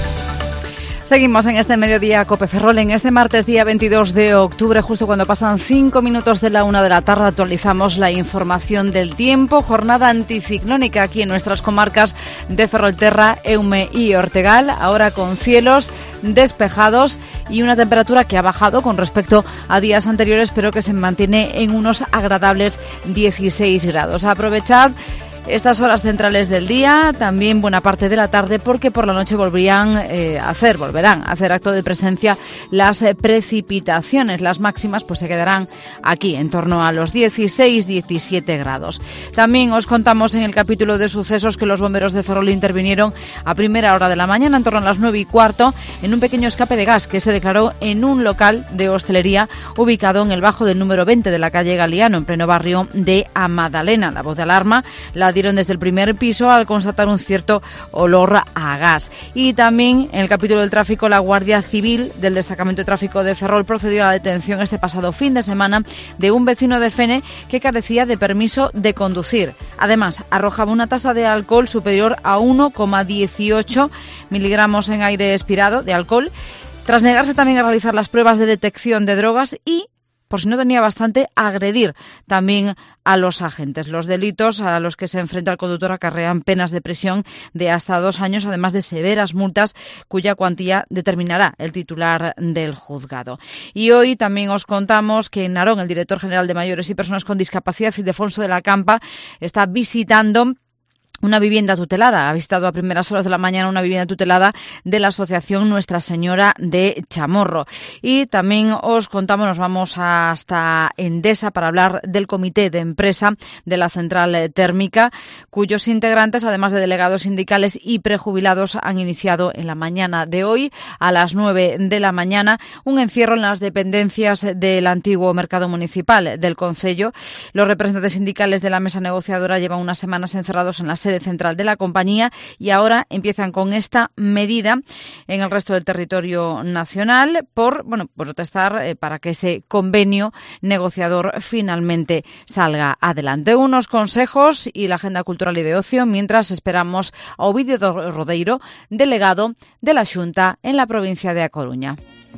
Seguimos en este Mediodía Cope Ferrol, en este martes día veintidós de octubre, justo cuando pasan cinco minutos de la una de la tarde, actualizamos la información del tiempo. Jornada anticiclónica aquí en nuestras comarcas de Ferrolterra, Eume y Ortegal, ahora con cielos despejados y una temperatura que ha bajado con respecto a días anteriores, pero que se mantiene en unos agradables dieciséis grados. Aprovechad estas horas centrales del día, también buena parte de la tarde, porque por la noche volverían eh, a hacer, volverán a hacer acto de presencia las eh, precipitaciones. Las máximas pues se quedarán aquí en torno a los dieciséis diecisiete grados. También os contamos en el capítulo de sucesos que los bomberos de Ferrol intervinieron a primera hora de la mañana, en torno a las nueve y cuarto, en un pequeño escape de gas que se declaró en un local de hostelería ubicado en el bajo del número veinte de la calle Galiano, en pleno barrio de Amadalena. La voz de alarma la dieron desde el primer piso al constatar un cierto olor a gas. Y también en el capítulo del tráfico, la Guardia Civil del Destacamento de Tráfico de Ferrol procedió a la detención este pasado fin de semana de un vecino de Fene que carecía de permiso de conducir. Además, arrojaba una tasa de alcohol superior a uno coma dieciocho miligramos en aire expirado de alcohol, tras negarse también a realizar las pruebas de detección de drogas y, por si no tenía bastante, agredir también a los agentes. Los delitos a los que se enfrenta el conductor acarrean penas de prisión de hasta dos años, además de severas multas cuya cuantía determinará el titular del juzgado. Y hoy también os contamos que en Narón, el director general de Mayores y Personas con Discapacidad, Ildefonso de la Campa, está visitando una vivienda tutelada. Ha visitado a primeras horas de la mañana una vivienda tutelada de la Asociación Nuestra Señora de Chamorro. Y también os contamos, nos vamos hasta Endesa para hablar del comité de empresa de la central térmica, cuyos integrantes, además de delegados sindicales y prejubilados, han iniciado en la mañana de hoy, a las nueve de la mañana, un encierro en las dependencias del antiguo mercado municipal del concello. Los representantes sindicales de la mesa negociadora llevan unas semanas encerrados en la sede central de la compañía y ahora empiezan con esta medida en el resto del territorio nacional por, bueno, protestar eh, para que ese convenio negociador finalmente salga adelante. Unos consejos y la agenda cultural y de ocio mientras esperamos a Ovidio Rodeiro, delegado de la Xunta en la provincia de A Coruña.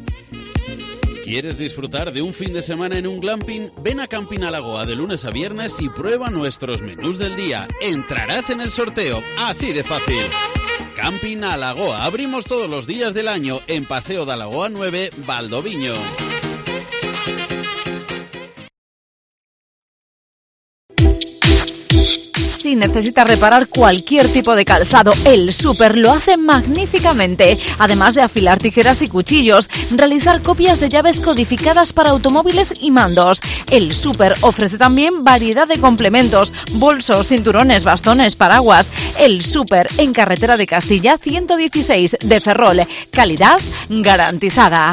¿Quieres disfrutar de un fin de semana en un glamping? Ven a Camping a Lagoa de lunes a viernes y prueba nuestros menús del día. Entrarás en el sorteo, así de fácil. Camping a Lagoa. Abrimos todos los días del año en Paseo de Lagoa nueve, Valdoviño. Si necesitas reparar cualquier tipo de calzado, El Súper lo hace magníficamente. Además de afilar tijeras y cuchillos, realizar copias de llaves codificadas para automóviles y mandos. El Súper ofrece también variedad de complementos, bolsos, cinturones, bastones, paraguas. El Súper en Carretera de Castilla ciento dieciséis de Ferrol. Calidad garantizada.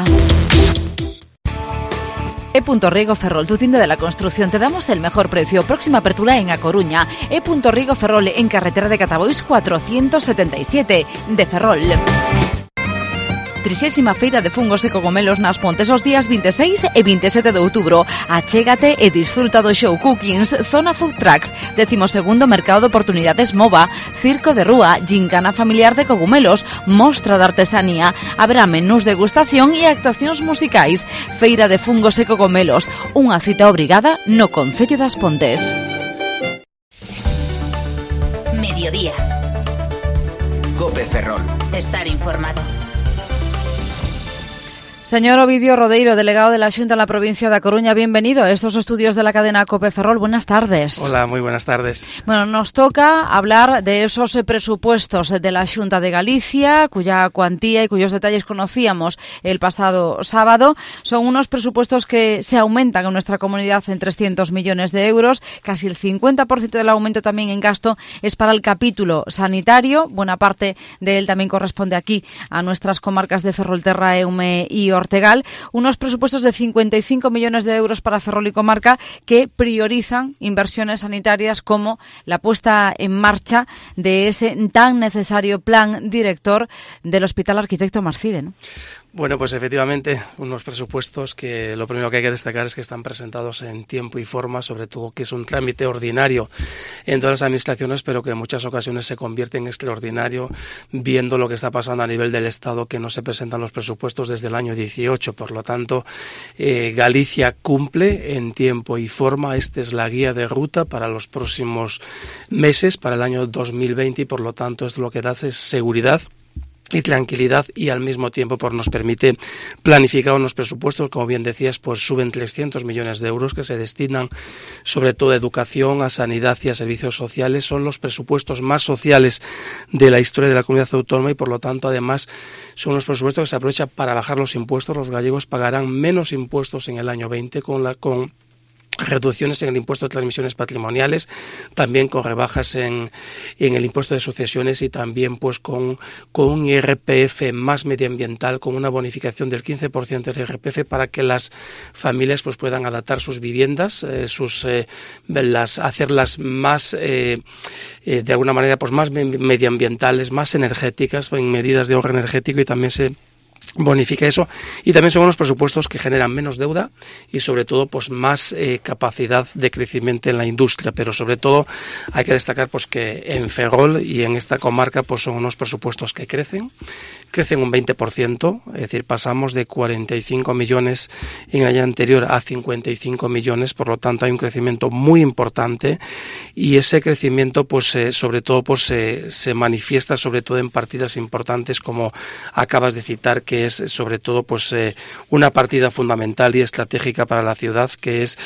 E. Riego Ferrol, tu tienda de la construcción. Te damos el mejor precio. Próxima apertura en A Coruña. E. Riego Ferrol en Carretera de Catabois cuatrocientos setenta y siete de Ferrol. Trixésima Feira de Fungos e Cogomelos nas Pontes os días veintiséis e veintisiete de outubro. Achégate e disfruta do show Cookings, Zona Food Trucks, decimosegundo Mercado de Oportunidades MOVA, Circo de Rúa, Gincana Familiar de Cogumelos, Mostra de Artesanía. Haberá menús de degustación e actuacións musicais. Feira de Fungos e Cogomelos, unha cita obrigada no Concello das Pontes. Mediodía. Cope Ferrol. Estar informado. Señor Ovidio Rodeiro, delegado de la Xunta en la provincia de A Coruña, bienvenido a estos estudios de la cadena COPE Ferrol. Buenas tardes. Hola, muy buenas tardes. Bueno, nos toca hablar de esos presupuestos de la Xunta de Galicia, cuya cuantía y cuyos detalles conocíamos el pasado sábado. Son unos presupuestos que se aumentan en nuestra comunidad en trescientos millones de euros. Casi el cincuenta por ciento del aumento también en gasto es para el capítulo sanitario. Buena parte de él también corresponde aquí a nuestras comarcas de Ferrolterra, Eume y Ortegal. Unos presupuestos de cincuenta y cinco millones de euros para Ferrol y comarca que priorizan inversiones sanitarias como la puesta en marcha de ese tan necesario plan director del Hospital Arquitecto Marcide, ¿no? Bueno, pues efectivamente, unos presupuestos que lo primero que hay que destacar es que están presentados en tiempo y forma, sobre todo que es un trámite ordinario en todas las administraciones, pero que en muchas ocasiones se convierte en extraordinario viendo lo que está pasando a nivel del Estado, que no se presentan los presupuestos desde el año dieciocho. Por lo tanto, eh, Galicia cumple en tiempo y forma. Esta es la guía de ruta para los próximos meses, para el año dos mil veinte, y por lo tanto es lo que da es seguridad y tranquilidad, y al mismo tiempo pues nos permite planificar unos presupuestos, como bien decías, pues suben trescientos millones de euros que se destinan sobre todo a educación, a sanidad y a servicios sociales. Son los presupuestos más sociales de la historia de la comunidad autónoma y por lo tanto además son los presupuestos que se aprovechan para bajar los impuestos. Los gallegos pagarán menos impuestos en el año veinte con la con reducciones en el impuesto de transmisiones patrimoniales, también con rebajas en, en el impuesto de sucesiones y también pues con, con un I R P F más medioambiental, con una bonificación del quince por ciento del I R P F para que las familias pues puedan adaptar sus viviendas, eh, sus eh, las hacerlas más eh, eh, de alguna manera pues más medioambientales, más energéticas, en medidas de ahorro energético, y también se bonifica eso. Y también son unos presupuestos que generan menos deuda y sobre todo pues más eh, capacidad de crecimiento en la industria, pero sobre todo hay que destacar pues que en Ferrol y en esta comarca pues son unos presupuestos que crecen crecen un veinte por ciento, es decir, pasamos de cuarenta y cinco millones en el año anterior a cincuenta y cinco millones, por lo tanto hay un crecimiento muy importante, y ese crecimiento pues eh, sobre todo pues se, se manifiesta sobre todo en partidas importantes como acabas de citar, que es sobre todo pues eh, una partida fundamental y estratégica para la ciudad, que es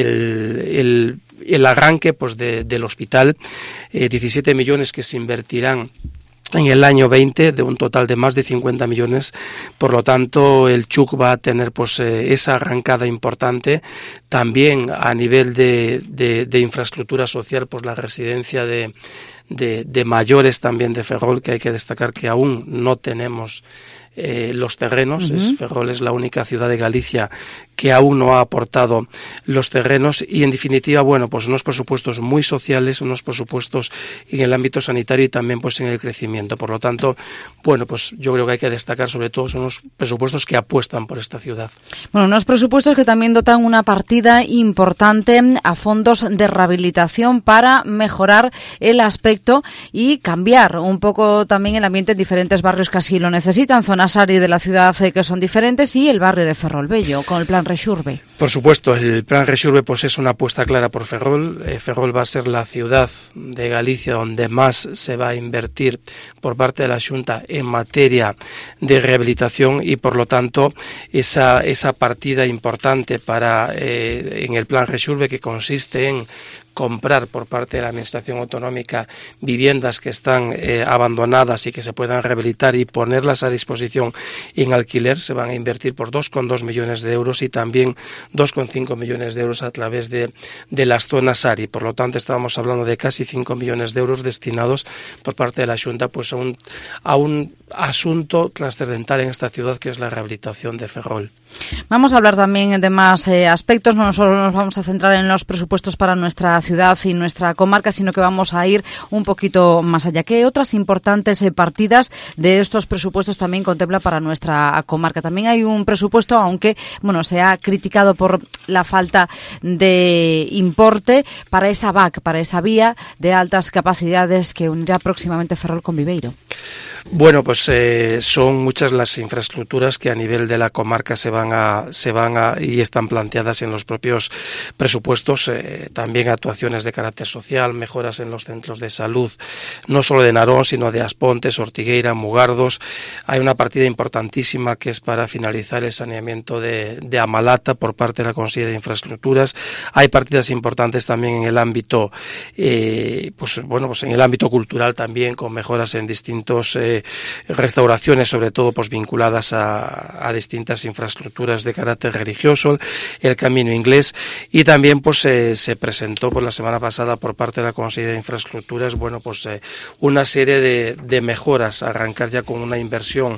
el, el, el arranque pues de, del hospital, eh, diecisiete millones que se invertirán en el año veinte de un total de más de cincuenta millones. Por lo tanto el C H U C va a tener pues eh, esa arrancada importante. También a nivel de, de, de infraestructura social, pues la residencia de, de, de mayores también de Ferrol, que hay que destacar que aún no tenemos Eh, los terrenos. Uh-huh. Es, Ferrol es la única ciudad de Galicia que aún no ha aportado los terrenos, y en definitiva, bueno, pues unos presupuestos muy sociales, unos presupuestos en el ámbito sanitario y también pues en el crecimiento. Por lo tanto, bueno, pues yo creo que hay que destacar sobre todo son unos presupuestos que apuestan por esta ciudad. Bueno, unos presupuestos que también dotan una partida importante a fondos de rehabilitación para mejorar el aspecto y cambiar un poco también el ambiente en diferentes barrios que así lo necesitan. Zonas áreas de la ciudad que son diferentes, y el barrio de Ferrol Bello con el plan Rexurbe. Por supuesto, el plan Rexurbe pues es una apuesta clara por Ferrol. Eh, Ferrol va a ser la ciudad de Galicia donde más se va a invertir por parte de la Xunta en materia de rehabilitación, y por lo tanto esa esa partida importante para eh, en el plan Rexurbe, que consiste en comprar por parte de la Administración Autonómica viviendas que están eh, abandonadas y que se puedan rehabilitar y ponerlas a disposición en alquiler. Se van a invertir por dos coma dos millones de euros y también dos coma cinco millones de euros a través de, de las zonas A R I. Por lo tanto, estábamos hablando de casi cinco millones de euros destinados por parte de la Xunta pues a un, a un asunto trascendental en esta ciudad, que es la rehabilitación de Ferrol. Vamos a hablar también de más eh, aspectos. No solo nos vamos a centrar en los presupuestos para nuestra ciudad y nuestra comarca, sino que vamos a ir un poquito más allá. ¿Qué otras importantes eh, partidas de estos presupuestos también contempla para nuestra comarca? También hay un presupuesto, aunque bueno, se ha criticado por la falta de importe, para esa V A C, para esa vía de altas capacidades que unirá próximamente Ferrol con Viveiro. Bueno, pues eh, son muchas las infraestructuras que a nivel de la comarca se van a se van a y están planteadas en los propios presupuestos. Eh, también actualmente actuaciones de carácter social, mejoras en los centros de salud, no solo de Narón, sino de Aspontes, Ortigueira, Mugardos. Hay una partida importantísima que es para finalizar el saneamiento de, de Amalata por parte de la Consejería de Infraestructuras. Hay partidas importantes también en el ámbito, eh, pues bueno, pues en el ámbito cultural también, con mejoras en distintos eh, restauraciones, sobre todo pues vinculadas a, a distintas infraestructuras de carácter religioso, el Camino Inglés, y también pues eh, se presentó por la semana pasada por parte de la Consejería de Infraestructuras, bueno, pues eh, una serie de, de mejoras, arrancar ya con una inversión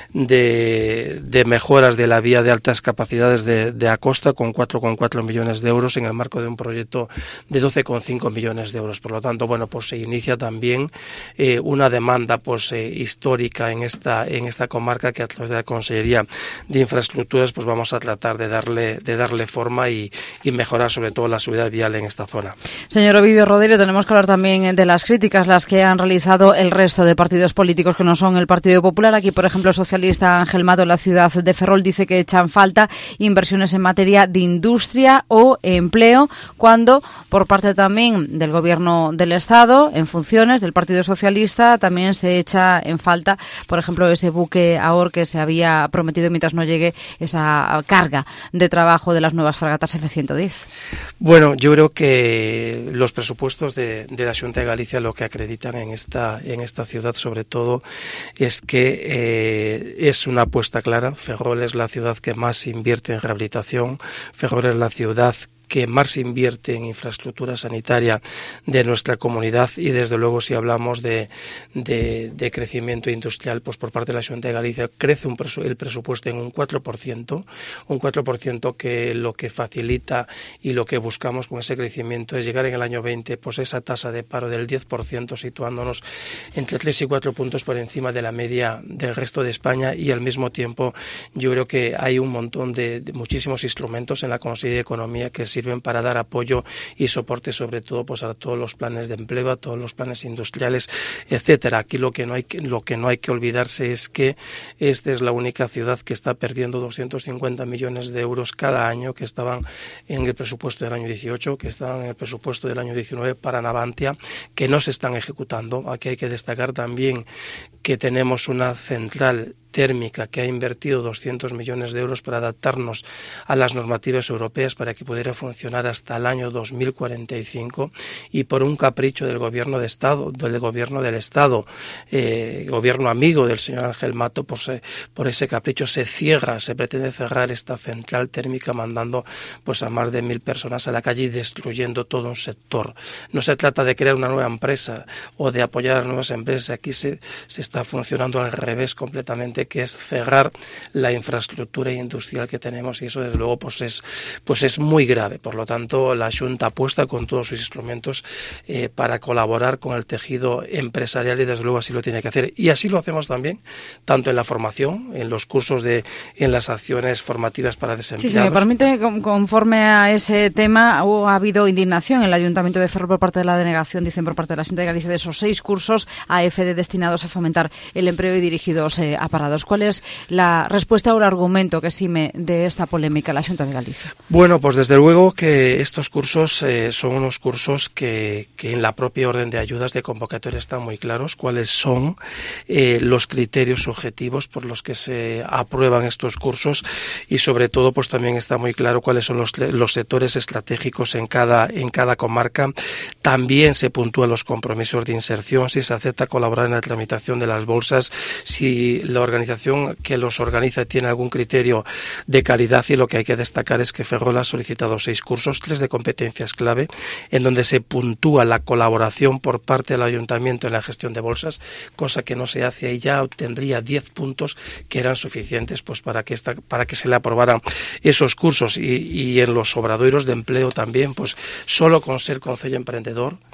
de, de mejoras de la vía de altas capacidades de, de Acosta con cuatro coma cuatro millones de euros en el marco de un proyecto de doce coma cinco millones de euros. Por lo tanto, bueno, pues se inicia también eh, una demanda pues eh, histórica en esta en esta comarca, que a través de la Consejería de Infraestructuras pues vamos a tratar de darle de darle forma y, y mejorar sobre todo la seguridad vial en esta zona. Señor Ovidio Rodero, tenemos que hablar también de las críticas, las que han realizado el resto de partidos políticos que no son el Partido Popular. Aquí, por ejemplo, el socialista Ángel Mato en la ciudad de Ferrol dice que echan falta inversiones en materia de industria o empleo, cuando por parte también del Gobierno del Estado, en funciones del Partido Socialista, también se echa en falta, por ejemplo, ese buque Ahor que se había prometido mientras no llegue esa carga de trabajo de las nuevas fragatas F ciento diez. Bueno, yo creo que los presupuestos de, de la Xunta de Galicia lo que acreditan en esta en esta ciudad, sobre todo, es que eh, es una apuesta clara. Ferrol es la ciudad que más invierte en rehabilitación. Ferrol es la ciudad que más invierte en infraestructura sanitaria de nuestra comunidad, y desde luego si hablamos de, de, de crecimiento industrial, pues por parte de la Xunta de Galicia crece un presu- el presupuesto en un cuatro por ciento, un cuatro por ciento que lo que facilita y lo que buscamos con ese crecimiento es llegar en el año veinte pues esa tasa de paro del diez por ciento, situándonos entre tres y cuatro puntos por encima de la media del resto de España, y al mismo tiempo yo creo que hay un montón de, de muchísimos instrumentos en la Consejería de Economía que sirven para dar apoyo y soporte, sobre todo pues a todos los planes de empleo, a todos los planes industriales, etcétera. Aquí lo que no hay que, lo que no hay que olvidarse es que esta es la única ciudad que está perdiendo doscientos cincuenta millones de euros cada año, que estaban en el presupuesto del año dieciocho, que estaban en el presupuesto del año diecinueve para Navantia, que no se están ejecutando. Aquí hay que destacar también que tenemos una central térmica que ha invertido doscientos millones de euros para adaptarnos a las normativas europeas para que pudiera funcionar hasta el año dos mil cuarenta y cinco, y por un capricho del gobierno de Estado, del gobierno del Estado, eh, gobierno amigo del señor Ángel Mato, por, se, por ese capricho se cierra, se pretende cerrar esta central térmica, mandando pues a más de mil personas a la calle y destruyendo todo un sector. No se trata de crear una nueva empresa o de apoyar a las nuevas empresas, aquí se, se está funcionando al revés completamente, que es cerrar la infraestructura industrial que tenemos, y eso desde luego pues es pues es muy grave. Por lo tanto, la Xunta apuesta con todos sus instrumentos eh, para colaborar con el tejido empresarial, y desde luego así lo tiene que hacer, y así lo hacemos también tanto en la formación, en los cursos de en las acciones formativas para desempleados. Sí, si me permite, conforme a ese tema, ha habido indignación en el Ayuntamiento de Ferrol por parte de la denegación, dicen por parte de la Xunta de Galicia, de esos seis cursos A F D destinados a fomentar el empleo y dirigidos eh, a parados. ¿Cuál es la respuesta o el argumento que exime de esta polémica la Xunta de Galicia? Bueno, pues desde luego que estos cursos eh, son unos cursos que, que en la propia orden de ayudas de convocatoria están muy claros cuáles son eh, los criterios objetivos por los que se aprueban estos cursos, y sobre todo pues también está muy claro cuáles son los, los sectores estratégicos en cada, en cada comarca. También se puntúan los compromisos de inserción, si se acepta colaborar en la tramitación de las bolsas, si la organización que los organiza tiene algún criterio de calidad, y lo que hay que destacar es que Ferrol ha solicitado seis cursos, tres de competencias clave, en donde se puntúa la colaboración por parte del ayuntamiento en la gestión de bolsas, cosa que no se hace, y ya obtendría diez puntos que eran suficientes pues para que esta, para que se le aprobaran esos cursos. Y, y en los obradoiros de empleo también, pues solo con ser concello emprendedor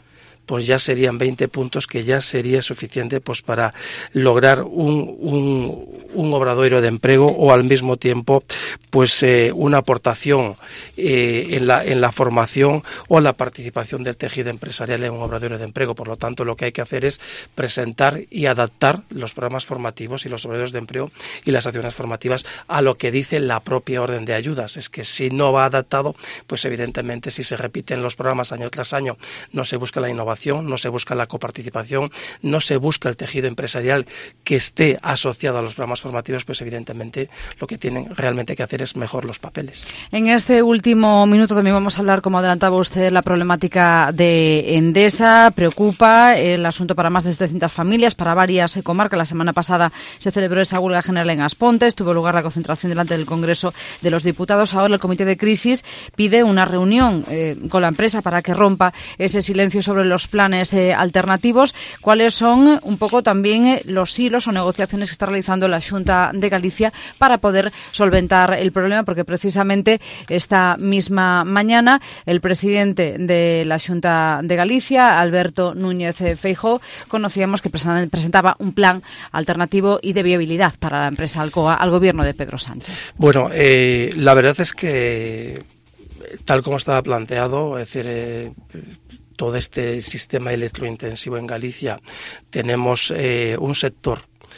pues ya serían veinte puntos, que ya sería suficiente pues para lograr un, un, un obradoiro de empleo o al mismo tiempo pues eh, una aportación eh, en, la, en la formación o la participación del tejido empresarial en un obradoiro de empleo. Por lo tanto, lo que hay que hacer es presentar y adaptar los programas formativos y los obradores de empleo y las acciones formativas a lo que dice la propia orden de ayudas. Es que si no va adaptado, pues evidentemente si se repiten los programas año tras año, no se busca la innovación, no se busca la coparticipación, no se busca el tejido empresarial que esté asociado a los programas formativos, pues evidentemente lo que tienen realmente que hacer es mejor los papeles. En este último minuto también vamos a hablar, como adelantaba usted, la problemática de Endesa. Preocupa el asunto para más de setecientas familias, para varias comarcas. La semana pasada se celebró esa huelga general en Aspontes, tuvo lugar la concentración delante del Congreso de los Diputados. Ahora el Comité de Crisis pide una reunión eh, con la empresa para que rompa ese silencio sobre los planes eh, alternativos. ¿Cuáles son un poco también eh, los hilos o negociaciones que está realizando la Xunta de Galicia para poder solventar el problema? Porque precisamente esta misma mañana el presidente de la Xunta de Galicia, Alberto Núñez Feijóo, conocíamos que presentaba un plan alternativo y de viabilidad para la empresa Alcoa al gobierno de Pedro Sánchez. Bueno, eh, la verdad es que tal como estaba planteado, es decir, eh, todo este sistema electrointensivo en Galicia, tenemos eh, un sector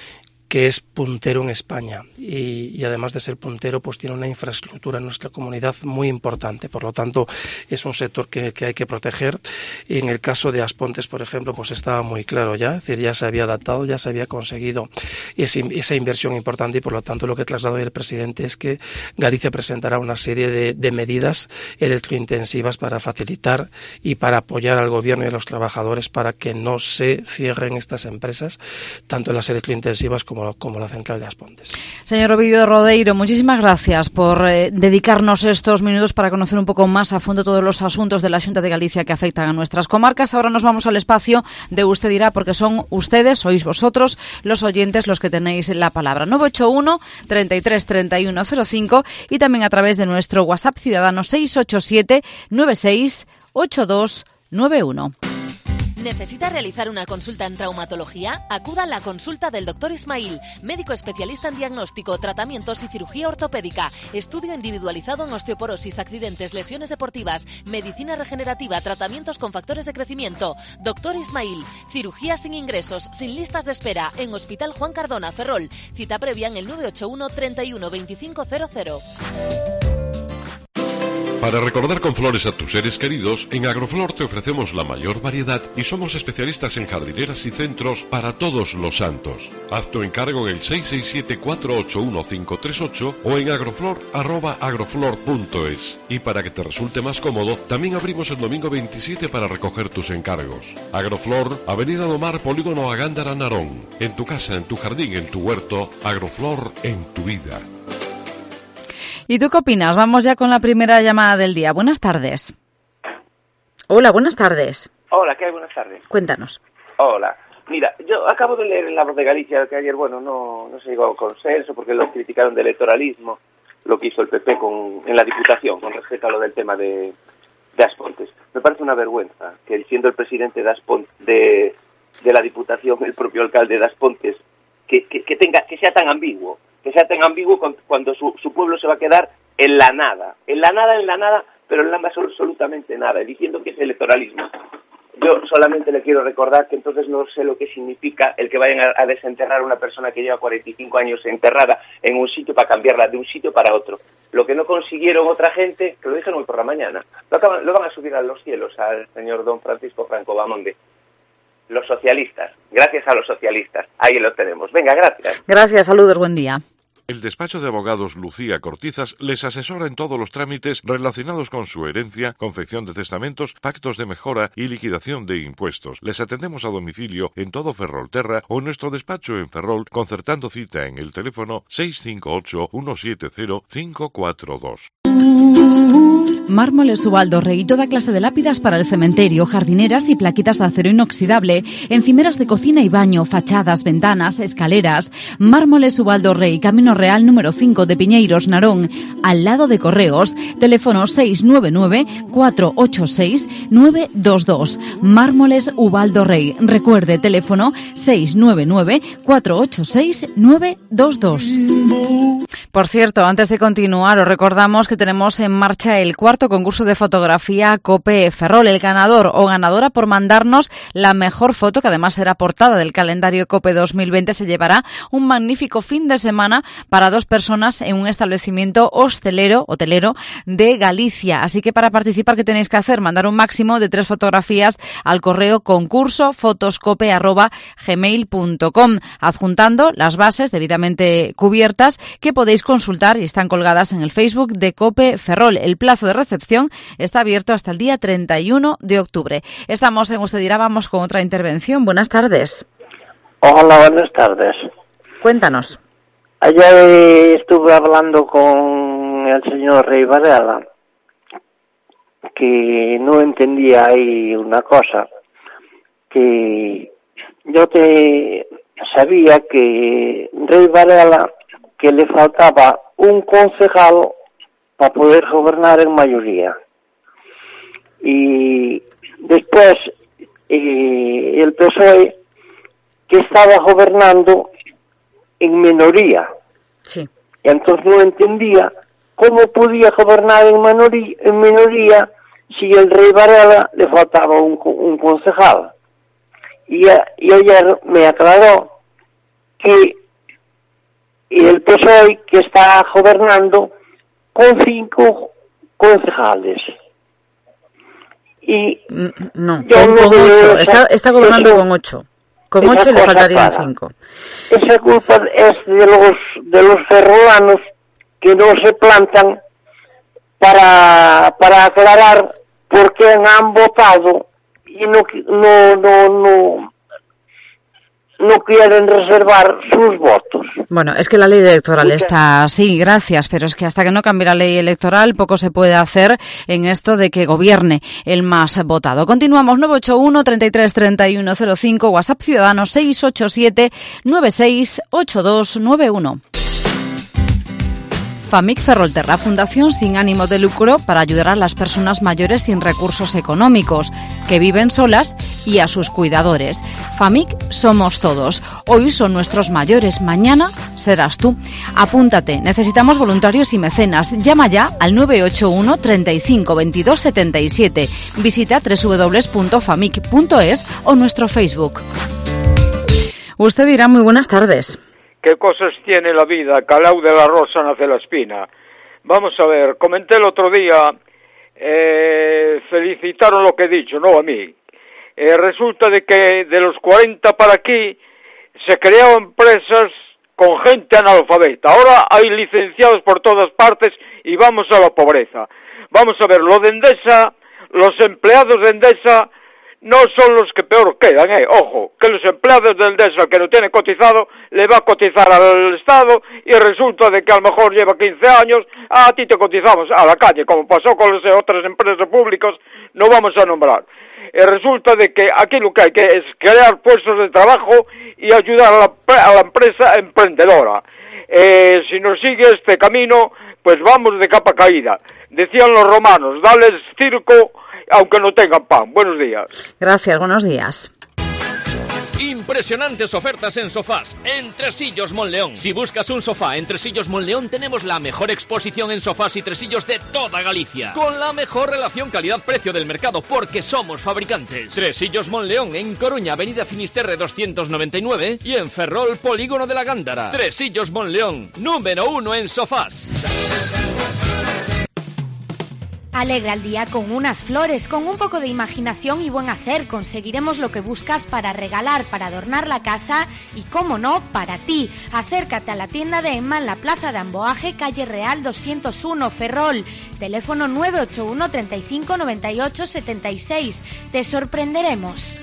que es puntero en España y, y además de ser puntero, pues tiene una infraestructura en nuestra comunidad muy importante. Por lo tanto, es un sector que, que hay que proteger. Y en el caso de Aspontes, por ejemplo, pues estaba muy claro ya, es decir, ya se había adaptado, ya se había conseguido ese, esa inversión importante y por lo tanto lo que trasladó el presidente es que Galicia presentará una serie de, de medidas electrointensivas para facilitar y para apoyar al gobierno y a los trabajadores para que no se cierren estas empresas, tanto las electrointensivas como Como, como la central de Aspontes. Señor Ovidio Rodeiro, muchísimas gracias por eh, dedicarnos estos minutos para conocer un poco más a fondo todos los asuntos de la Xunta de Galicia que afectan a nuestras comarcas. Ahora nos vamos al espacio de Usted Dirá, porque son ustedes, sois vosotros, los oyentes, los que tenéis la palabra. nueve ocho uno, treinta y tres, treinta y uno cero cinco y también a través de nuestro WhatsApp ciudadano seis ocho siete, nueve seis, ocho dos nueve uno. ¿Necesita realizar una consulta en traumatología? Acuda a la consulta del doctor Ismail, médico especialista en diagnóstico, tratamientos y cirugía ortopédica, estudio individualizado en osteoporosis, accidentes, lesiones deportivas, medicina regenerativa, tratamientos con factores de crecimiento. Doctor Ismail, cirugía sin ingresos, sin listas de espera, en Hospital Juan Cardona, Ferrol. Cita previa en el nueve ocho uno, treinta y uno, veinticinco cero cero. Para recordar con flores a tus seres queridos, en Agroflor te ofrecemos la mayor variedad y somos especialistas en jardineras y centros para todos los santos. Haz tu encargo en el seis seis siete, cuatro ocho uno, cinco tres ocho o en agroflor arroba agroflor punto es. Y para que te resulte más cómodo, también abrimos el domingo veintisiete para recoger tus encargos. Agroflor, Avenida Domar, Polígono Agándara, Narón. En tu casa, en tu jardín, en tu huerto, Agroflor en tu vida. ¿Y tú qué opinas? Vamos ya con la primera llamada del día. Buenas tardes. Hola, buenas tardes. Hola, ¿qué hay? Buenas tardes. Cuéntanos. Hola. Mira, yo acabo de leer en La Voz de Galicia que ayer, bueno, no, no se llegó a consenso porque lo criticaron de electoralismo, lo que hizo el P P con, en la Diputación con respecto a lo del tema de, de Aspontes. Me parece una vergüenza que siendo el presidente de, Aspontes, de, de la Diputación, el propio alcalde de Aspontes, que, que, que, tenga, que sea tan ambiguo. que sea tan ambiguo cuando su, su pueblo se va a quedar en la nada, en la nada, en la nada, pero en la más absolutamente nada, diciendo que es electoralismo. Yo solamente le quiero recordar que entonces no sé lo que significa el que vayan a, a desenterrar a una persona que lleva cuarenta y cinco años enterrada en un sitio para cambiarla de un sitio para otro. Lo que no consiguieron otra gente, que lo dijeron hoy por la mañana, lo, acaban, lo van a subir a los cielos al señor don Francisco Franco Bamonde. Los socialistas, gracias a los socialistas, ahí lo tenemos. Venga, gracias. Gracias, saludos, buen día. El despacho de abogados Lucía Cortizas les asesora en todos los trámites relacionados con su herencia, confección de testamentos, pactos de mejora y liquidación de impuestos. Les atendemos a domicilio en todo Ferrolterra o en nuestro despacho en Ferrol, concertando cita en el teléfono seis cinco ocho, uno siete cero, cinco cuatro dos. Mármoles Ubaldo Rey, toda clase de lápidas para el cementerio, jardineras y plaquitas de acero inoxidable, encimeras de cocina y baño, fachadas, ventanas, escaleras. Mármoles Ubaldo Rey, Camino Real número cinco de Piñeiros, Narón, al lado de Correos. Teléfono seis nueve nueve, cuatro ocho seis, nueve dos dos. Mármoles Ubaldo Rey. Recuerde, teléfono seis nueve nueve, cuatro ocho seis, nueve dos dos. Por cierto, antes de continuar, os recordamos que tenemos en marcha el cuarto concurso de fotografía COPE Ferrol. El ganador o ganadora por mandarnos la mejor foto, que además será portada del calendario COPE dos mil veinte, se llevará un magnífico fin de semana para dos personas en un establecimiento hostelero, hotelero de Galicia. Así que para participar, ¿qué tenéis que hacer? Mandar un máximo de tres fotografías al correo concurso fotoscope arroba gmail punto com, adjuntando las bases debidamente cubiertas que podéis consultar y están colgadas en el Facebook de COPE Ferrol. El plazo de recepción está abierto hasta el día treinta y uno de octubre. Estamos en Usted Dirá, vamos con otra intervención. Buenas tardes. Hola, buenas tardes. Cuéntanos. Ayer estuve hablando con el señor Rey Varela, que no entendía ahí una cosa, que yo te sabía que Rey Varela, que le faltaba un concejal para poder gobernar en mayoría. Y después eh, el P S O E, que estaba gobernando en minoría. Sí. Y entonces no entendía cómo podía gobernar en minoría, en minoría si el Rey Varela le faltaba un, un concejal. Y, y ayer me aclaró que el P S O E que está gobernando con cinco concejales. Y no, yo con, no con ocho. Esa, está, está gobernando eso, con ocho. Con ocho y le faltarían clara. cinco. Esa culpa es de los de los ferrolanos que no se plantan para para aclarar por qué han votado y no no no no no quieren reservar sus votos. Bueno, es que la ley electoral Muchas... está así, gracias, pero es que hasta que no cambie la ley electoral poco se puede hacer en esto de que gobierne el más votado. Continuamos, nueve ocho uno, treinta y tres, treinta y uno cero cinco, WhatsApp Ciudadanos seis ocho siete, nueve seis ocho dos nueve uno. FAMIC Ferrolterra, fundación sin ánimo de lucro para ayudar a las personas mayores sin recursos económicos, que viven solas y a sus cuidadores. FAMIC somos todos. Hoy son nuestros mayores, mañana serás tú. Apúntate, necesitamos voluntarios y mecenas. Llama ya al nueve ocho uno, treinta y cinco, veintidós, setenta y siete. Visita doble u doble u doble u punto famic punto es o nuestro Facebook. Usted dirá, muy buenas tardes. ¿Qué cosas tiene la vida? Calau de la rosa nace la espina. Vamos a ver, comenté el otro día, eh, felicitaron lo que he dicho, no a mí. Eh, resulta de que de los cuarenta para aquí se crearon empresas con gente analfabeta. Ahora hay licenciados por todas partes y vamos a la pobreza. Vamos a ver, lo de Endesa, los empleados de Endesa no son los que peor quedan, eh. Ojo, que los empleados del Endesa que no tienen cotizado, le va a cotizar al Estado y resulta de que a lo mejor lleva quince años, a ti te cotizamos a la calle, como pasó con las otras empresas públicas, no vamos a nombrar. Eh, resulta de que aquí lo que hay que es crear puestos de trabajo y ayudar a la, a la empresa emprendedora. Eh, si nos sigue este camino, pues vamos de capa caída. Decían los romanos, dales circo aunque no tengan pan. Buenos días. Gracias, buenos días. Impresionantes ofertas en sofás en Tresillos Monleón. Si buscas un sofá en Tresillos Monleón, tenemos la mejor exposición en sofás y tresillos de toda Galicia, con la mejor relación calidad-precio del mercado, porque somos fabricantes. Tresillos Monleón en Coruña, avenida Finisterre doscientos noventa y nueve, y en Ferrol, polígono de la Gándara. Tresillos Monleón, número uno en sofás. Alegra el día con unas flores, con un poco de imaginación y buen hacer. Conseguiremos lo que buscas para regalar, para adornar la casa y, cómo no, para ti. Acércate a la tienda de Emma en la Plaza de Amboaje, calle Real doscientos uno, Ferrol. Teléfono nueve ocho uno, treinta y cinco, noventa y ocho, setenta y seis. Te sorprenderemos.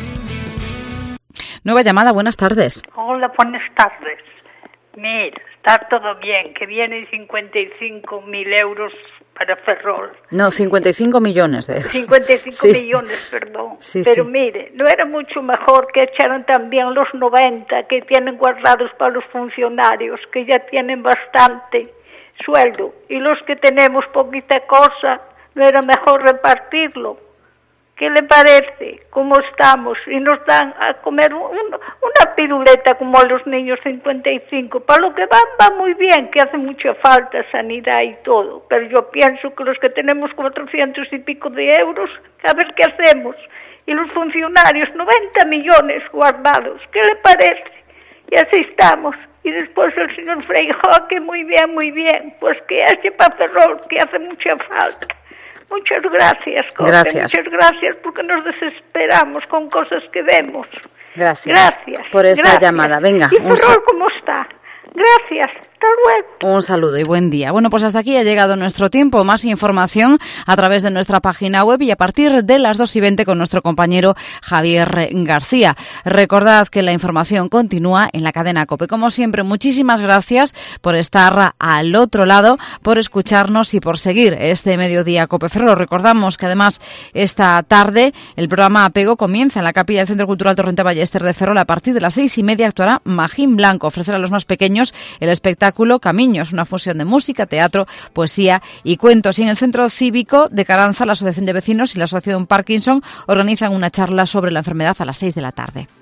Nueva llamada, buenas tardes. Hola, buenas tardes. Mira, está todo bien, que vienen cincuenta y cinco mil euros para Ferrol. No, cincuenta y cinco millones de euros. cincuenta y cinco Sí. millones, perdón. Sí, Pero sí. mire, ¿no era mucho mejor que echaran también los noventa que tienen guardados para los funcionarios, que ya tienen bastante sueldo? Y los que tenemos poquita cosa, ¿no era mejor repartirlo? ¿Qué le parece? ¿Cómo estamos? Y nos dan a comer un, una piruleta como a los niños cincuenta y cinco. Para lo que van, va muy bien, que hace mucha falta sanidad y todo. Pero yo pienso que los que tenemos cuatrocientos y pico de euros, a ver qué hacemos. Y los funcionarios, noventa millones guardados. ¿Qué le parece? Y así estamos. Y después el señor Freijóo, que muy bien, muy bien. Pues que hace para Ferrol, que hace mucha falta. Muchas gracias, Cote. Gracias. Muchas gracias porque nos desesperamos con cosas que vemos. Gracias. Gracias. Por esta gracias. llamada. Venga, ¿Y un Ferrol sa- cómo está? Gracias. Hasta luego. Un saludo y buen día. Bueno, pues hasta aquí ha llegado nuestro tiempo. Más información a través de nuestra página web y a partir de las dos y veinte con nuestro compañero Javier García. Recordad que la información continúa en la cadena COPE. Como siempre, muchísimas gracias por estar al otro lado, por escucharnos y por seguir este mediodía COPE Ferrol. Recordamos que además esta tarde el programa Apego comienza en la capilla del Centro Cultural Torrente Ballester de Ferrol. A partir de las seis y media actuará Magín Blanco, ofrecer a los más pequeños el espectáculo Camiños, una fusión de música, teatro, poesía y cuentos. Y en el Centro Cívico de Caranza, la Asociación de Vecinos y la Asociación Parkinson organizan una charla sobre la enfermedad a las seis de la tarde.